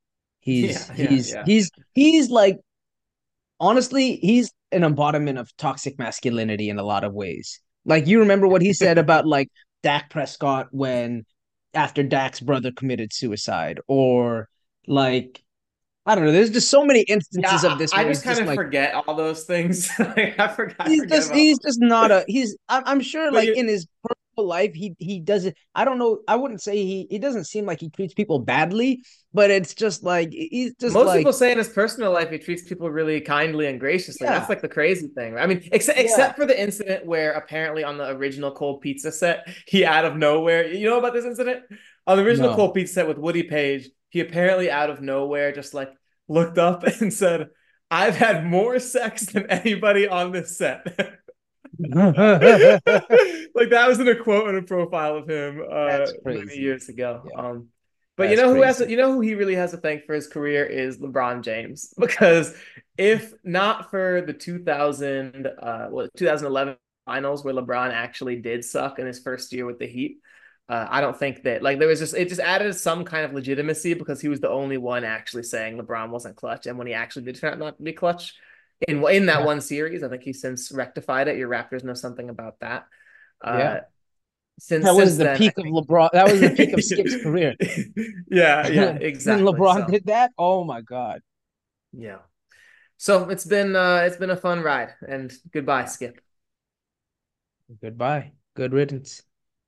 [SPEAKER 1] He's like, honestly, he's an embodiment of toxic masculinity in a lot of ways. Like, you remember what he said about like Dak Prescott when after Dak's brother committed suicide, or like, I don't know. There's just so many instances of this.
[SPEAKER 2] I just kind of like, forget all those things. Like, I forgot.
[SPEAKER 1] He's just not a. I'm sure like in his personal life he does it. I don't know. I wouldn't say he doesn't seem like he treats people badly, but it's just like he's just
[SPEAKER 2] most people say in his personal life he treats people really kindly and graciously. Yeah. That's like the crazy thing. I mean, except for the incident where apparently on the original Cold Pizza set, he out of nowhere. You know about this incident? On the original Cold Pizza set with Woody Page, he apparently out of nowhere just like looked up and said, "I've had more sex than anybody on this set." Like, that was in a quote in a profile of him many years ago. Yeah. But who he really has to thank for his career is LeBron James, because if not for the 2011 finals where LeBron actually did suck in his first year with the Heat, I don't think that like it just added some kind of legitimacy because he was the only one actually saying LeBron wasn't clutch, and when he actually did turn out not to be clutch in that one series, I think he's since rectified it. Your Raptors know something about that.
[SPEAKER 1] That was the peak of LeBron. That was the peak of Skip's career.
[SPEAKER 2] Yeah, exactly.
[SPEAKER 1] When LeBron did that, oh my God.
[SPEAKER 2] Yeah. So it's been a fun ride, and goodbye, Skip.
[SPEAKER 1] Goodbye. Good riddance.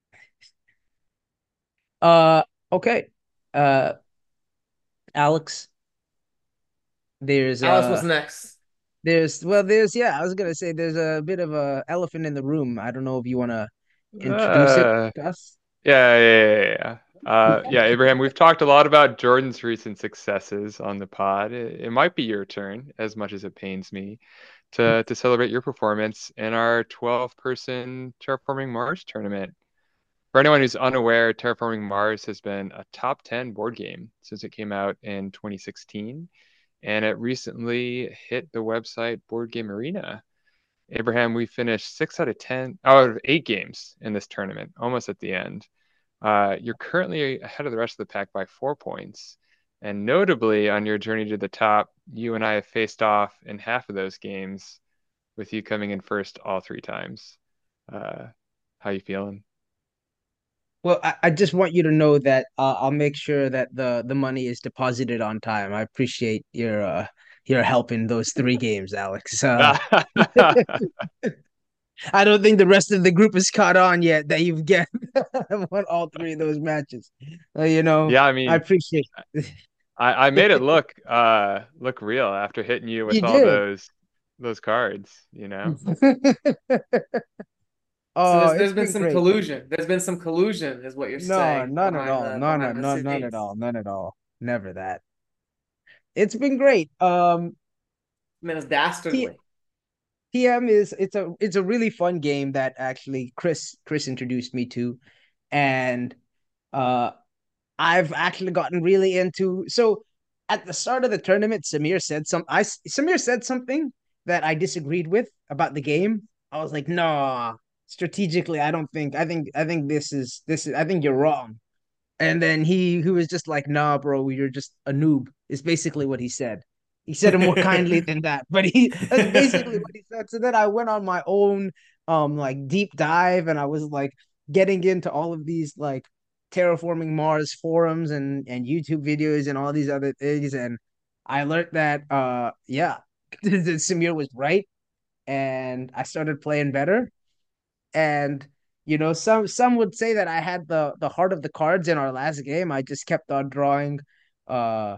[SPEAKER 1] Uh, okay. Uh, Alex, there's
[SPEAKER 2] Alice, what's next?
[SPEAKER 1] yeah, I was gonna say there's a bit of a elephant in the room. I don't know if you want to introduce it
[SPEAKER 3] Uh,
[SPEAKER 1] to us.
[SPEAKER 3] yeah, Abraham, we've talked a lot about Jordan's recent successes on the pod. It might be your turn, as much as it pains me, to celebrate your performance in our 12-person Terraforming Mars tournament. For anyone who's unaware, Terraforming Mars has been a top 10 board game since it came out in 2016, and it recently hit the website Board Game Arena. Abraham, we finished 6 out of 8 games in this tournament, almost at the end. You're currently ahead of the rest of the pack by 4 points. And notably, on your journey to the top, you and I have faced off in half of those games, with you coming in first all 3 times. Uh, how you feeling?
[SPEAKER 1] Well, I just want you to know that I'll make sure that the money is deposited on time. I appreciate your help in those 3 games, Alex. I don't think the rest of the group is caught on yet that you've get won all 3 of those matches.
[SPEAKER 3] Yeah, I
[SPEAKER 1] I
[SPEAKER 3] mean,
[SPEAKER 1] appreciate
[SPEAKER 3] I made it look real after hitting you
[SPEAKER 1] you
[SPEAKER 3] with all
[SPEAKER 1] did.
[SPEAKER 3] those cards, you know?
[SPEAKER 2] So
[SPEAKER 1] Oh,
[SPEAKER 2] there's
[SPEAKER 1] it's
[SPEAKER 2] been
[SPEAKER 1] been
[SPEAKER 2] some
[SPEAKER 1] great.
[SPEAKER 2] collusion. There's been some collusion, is what you're
[SPEAKER 1] No,
[SPEAKER 2] saying
[SPEAKER 1] none at all. No, no,
[SPEAKER 2] behind the
[SPEAKER 1] no, none at
[SPEAKER 2] scenes.
[SPEAKER 1] all. None at all. Never that. It's been great.
[SPEAKER 2] I mean, it's
[SPEAKER 1] T
[SPEAKER 2] dastardly.
[SPEAKER 1] TM is it's a really fun game that actually Chris introduced me to, and uh I've actually gotten really into. So at the start of the tournament, Samir said something that I disagreed with about the game. I was like, no, strategically, I don't think. I think this is. I think you're wrong. And then he was just like, nah, bro, you're just a noob. Is basically what he said. He said it more kindly than that, but that's basically what he said. So then I went on my own like deep dive, and I was like getting into all of these like terraforming Mars forums and YouTube videos and all these other things. And I learned that yeah, that Samir was right, and I started playing better. And some would say that I had the heart of the cards in our last game. I just kept on drawing. Uh,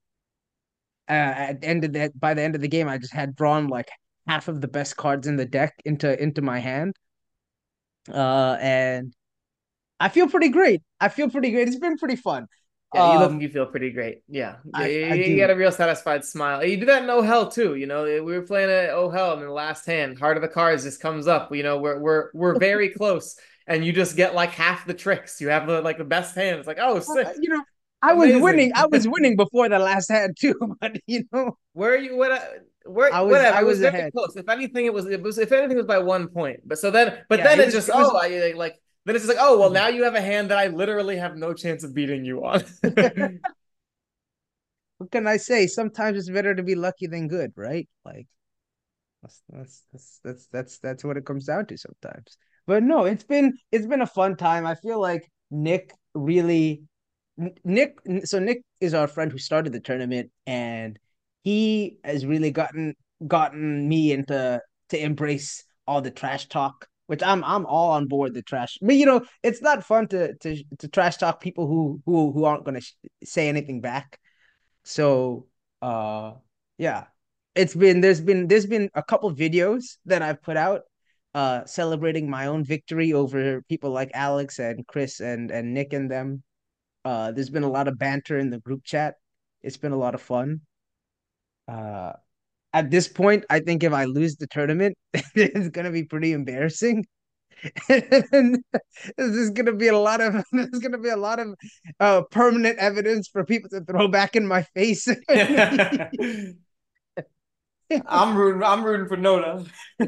[SPEAKER 1] at the end of that, by the end of the game, I just had drawn like half of the best cards in the deck into my hand. And I feel pretty great. I feel pretty great. It's been pretty fun.
[SPEAKER 2] Yeah,
[SPEAKER 1] Um,
[SPEAKER 2] you feel pretty great. Yeah,
[SPEAKER 1] I
[SPEAKER 2] you got
[SPEAKER 1] do.
[SPEAKER 2] a real satisfied smile. You do that in Oh Hell too. You know, we were playing at Oh Hell, and in the last hand, Heart of the Cards just comes up. You know, we're very close, and you just get like half the tricks. You have the best hand. It's like, oh, sick,
[SPEAKER 1] You know, I was winning.
[SPEAKER 2] amazing.
[SPEAKER 1] I was winning before the last hand too, but
[SPEAKER 2] Where you what where
[SPEAKER 1] I
[SPEAKER 2] whatever, it was
[SPEAKER 1] was
[SPEAKER 2] very
[SPEAKER 1] ahead.
[SPEAKER 2] close. If anything, it was if anything, it was by 1 point. But
[SPEAKER 1] Yeah,
[SPEAKER 2] then
[SPEAKER 1] it
[SPEAKER 2] it
[SPEAKER 1] was
[SPEAKER 2] just
[SPEAKER 1] it was
[SPEAKER 2] then it's just like, oh well, now you have a hand that I literally have no chance of beating you on.
[SPEAKER 1] what can I say? Sometimes it's better to be lucky than good, right? Like that's what it comes down to sometimes. But no, it's been a fun time. I feel like Nick. So Nick is our friend who started the tournament, and he has really gotten me into to embrace all the trash talk, which I'm all on board the trash. But it's not fun to trash talk people who aren't going to say anything back. So yeah, there's been a couple videos that I've put out celebrating my own victory over people like Alex and Chris and Nick and them. There's been a lot of banter in the group chat. It's been a lot of fun. Uh at this point, I think if I lose the tournament, it's gonna be pretty embarrassing. And there's gonna be a lot of there's gonna be a lot of permanent evidence for people to throw back in my face.
[SPEAKER 2] I'm rooting for Noda.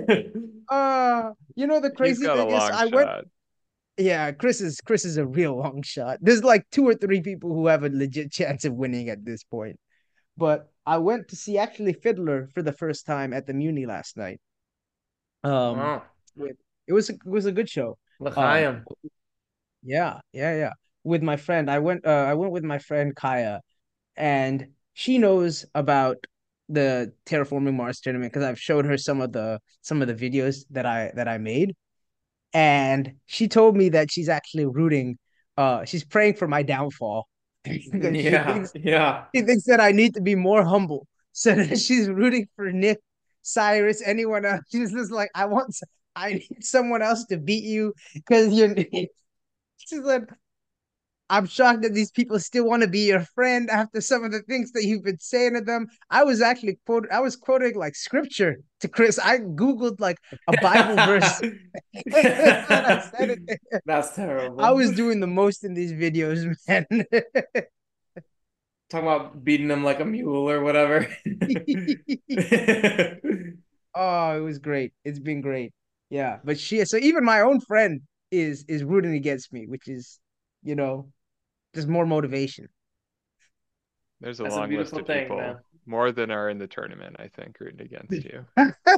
[SPEAKER 1] The
[SPEAKER 3] He's
[SPEAKER 1] crazy
[SPEAKER 3] got a
[SPEAKER 1] thing is
[SPEAKER 3] long
[SPEAKER 1] I went.
[SPEAKER 3] shot.
[SPEAKER 1] Yeah, Chris is a real long shot. There's like 2 or 3 people who have a legit chance of winning at this point. But I went to see actually Fiddler for the first time at the Muni last night. Um,
[SPEAKER 2] Oh,
[SPEAKER 1] with it was a good show. Um,
[SPEAKER 2] L'chaim.
[SPEAKER 1] yeah, yeah, yeah. With my friend, I went with my friend Kaya, and she knows about the Terraforming Mars tournament because I've showed her some of the videos that I made, and she told me that she's actually rooting, she's praying for my downfall because
[SPEAKER 2] Yeah, yeah.
[SPEAKER 1] she thinks that I need to be more humble. So that she's rooting for Nick, Cyrus, anyone else. She's just like, I need someone else to beat you because you're. She's like, I'm shocked that these people still want to be your friend after some of the things that you've been saying to them. I was quoting like scripture to Chris. I Googled like a Bible verse and I said it.
[SPEAKER 2] That's
[SPEAKER 1] I
[SPEAKER 2] terrible.
[SPEAKER 1] was doing the most in these videos, man.
[SPEAKER 2] Talking about beating them like a mule or whatever.
[SPEAKER 1] Oh, it was great. It's been great. Yeah. But so even my own friend is rooting against me, which is, you know, just more motivation.
[SPEAKER 3] There's a
[SPEAKER 2] That's a
[SPEAKER 3] long list
[SPEAKER 2] beautiful
[SPEAKER 3] of
[SPEAKER 2] thing,
[SPEAKER 3] people,
[SPEAKER 2] man.
[SPEAKER 3] more than are in the tournament, I think, rooting against you.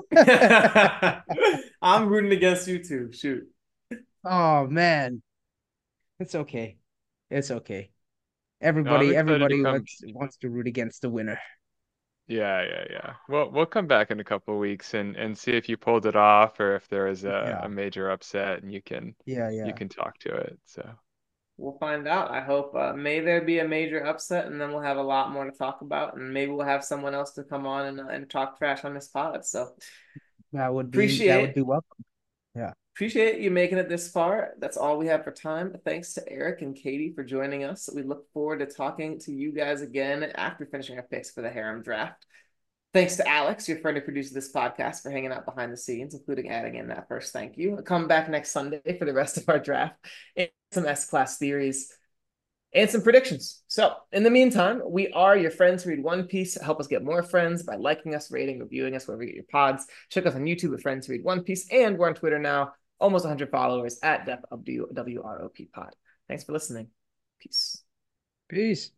[SPEAKER 2] I'm rooting against you too. Shoot.
[SPEAKER 1] Oh man. It's okay. It's okay.
[SPEAKER 3] No, I'm excited to
[SPEAKER 1] Everybody
[SPEAKER 3] come.
[SPEAKER 1] wants to root against the winner.
[SPEAKER 3] Yeah. Well, we'll come back in a couple of weeks and see if you pulled it off or if there was a
[SPEAKER 1] Yeah.
[SPEAKER 3] major upset and
[SPEAKER 1] Yeah,
[SPEAKER 3] you
[SPEAKER 1] yeah.
[SPEAKER 3] can talk to it. So
[SPEAKER 2] We'll find out. I hope may there be a major upset, and then we'll have a lot more to talk about, and maybe we'll have someone else to come on and talk trash on this pod. So
[SPEAKER 1] That would
[SPEAKER 2] appreciate
[SPEAKER 1] be welcome. Yeah.
[SPEAKER 2] appreciate you making it this far. That's all we have for time. Thanks to Eric and Katie for joining us. We look forward to talking to you guys again after finishing our picks for the Harem draft. Thanks to Alex, your friend who produces this podcast, for hanging out behind the scenes, including adding in that first thank you. Come back next Sunday for the rest of our draft and some S-Class theories and some predictions. So, in the meantime, we are your friends who read One Piece. Help us get more friends by liking us, rating, reviewing us wherever you get your pods. Check us on YouTube at Friends Who Read One Piece, and we're on Twitter now, almost 100 followers at WROP Pod. Thanks for listening. Peace.
[SPEAKER 1] Peace.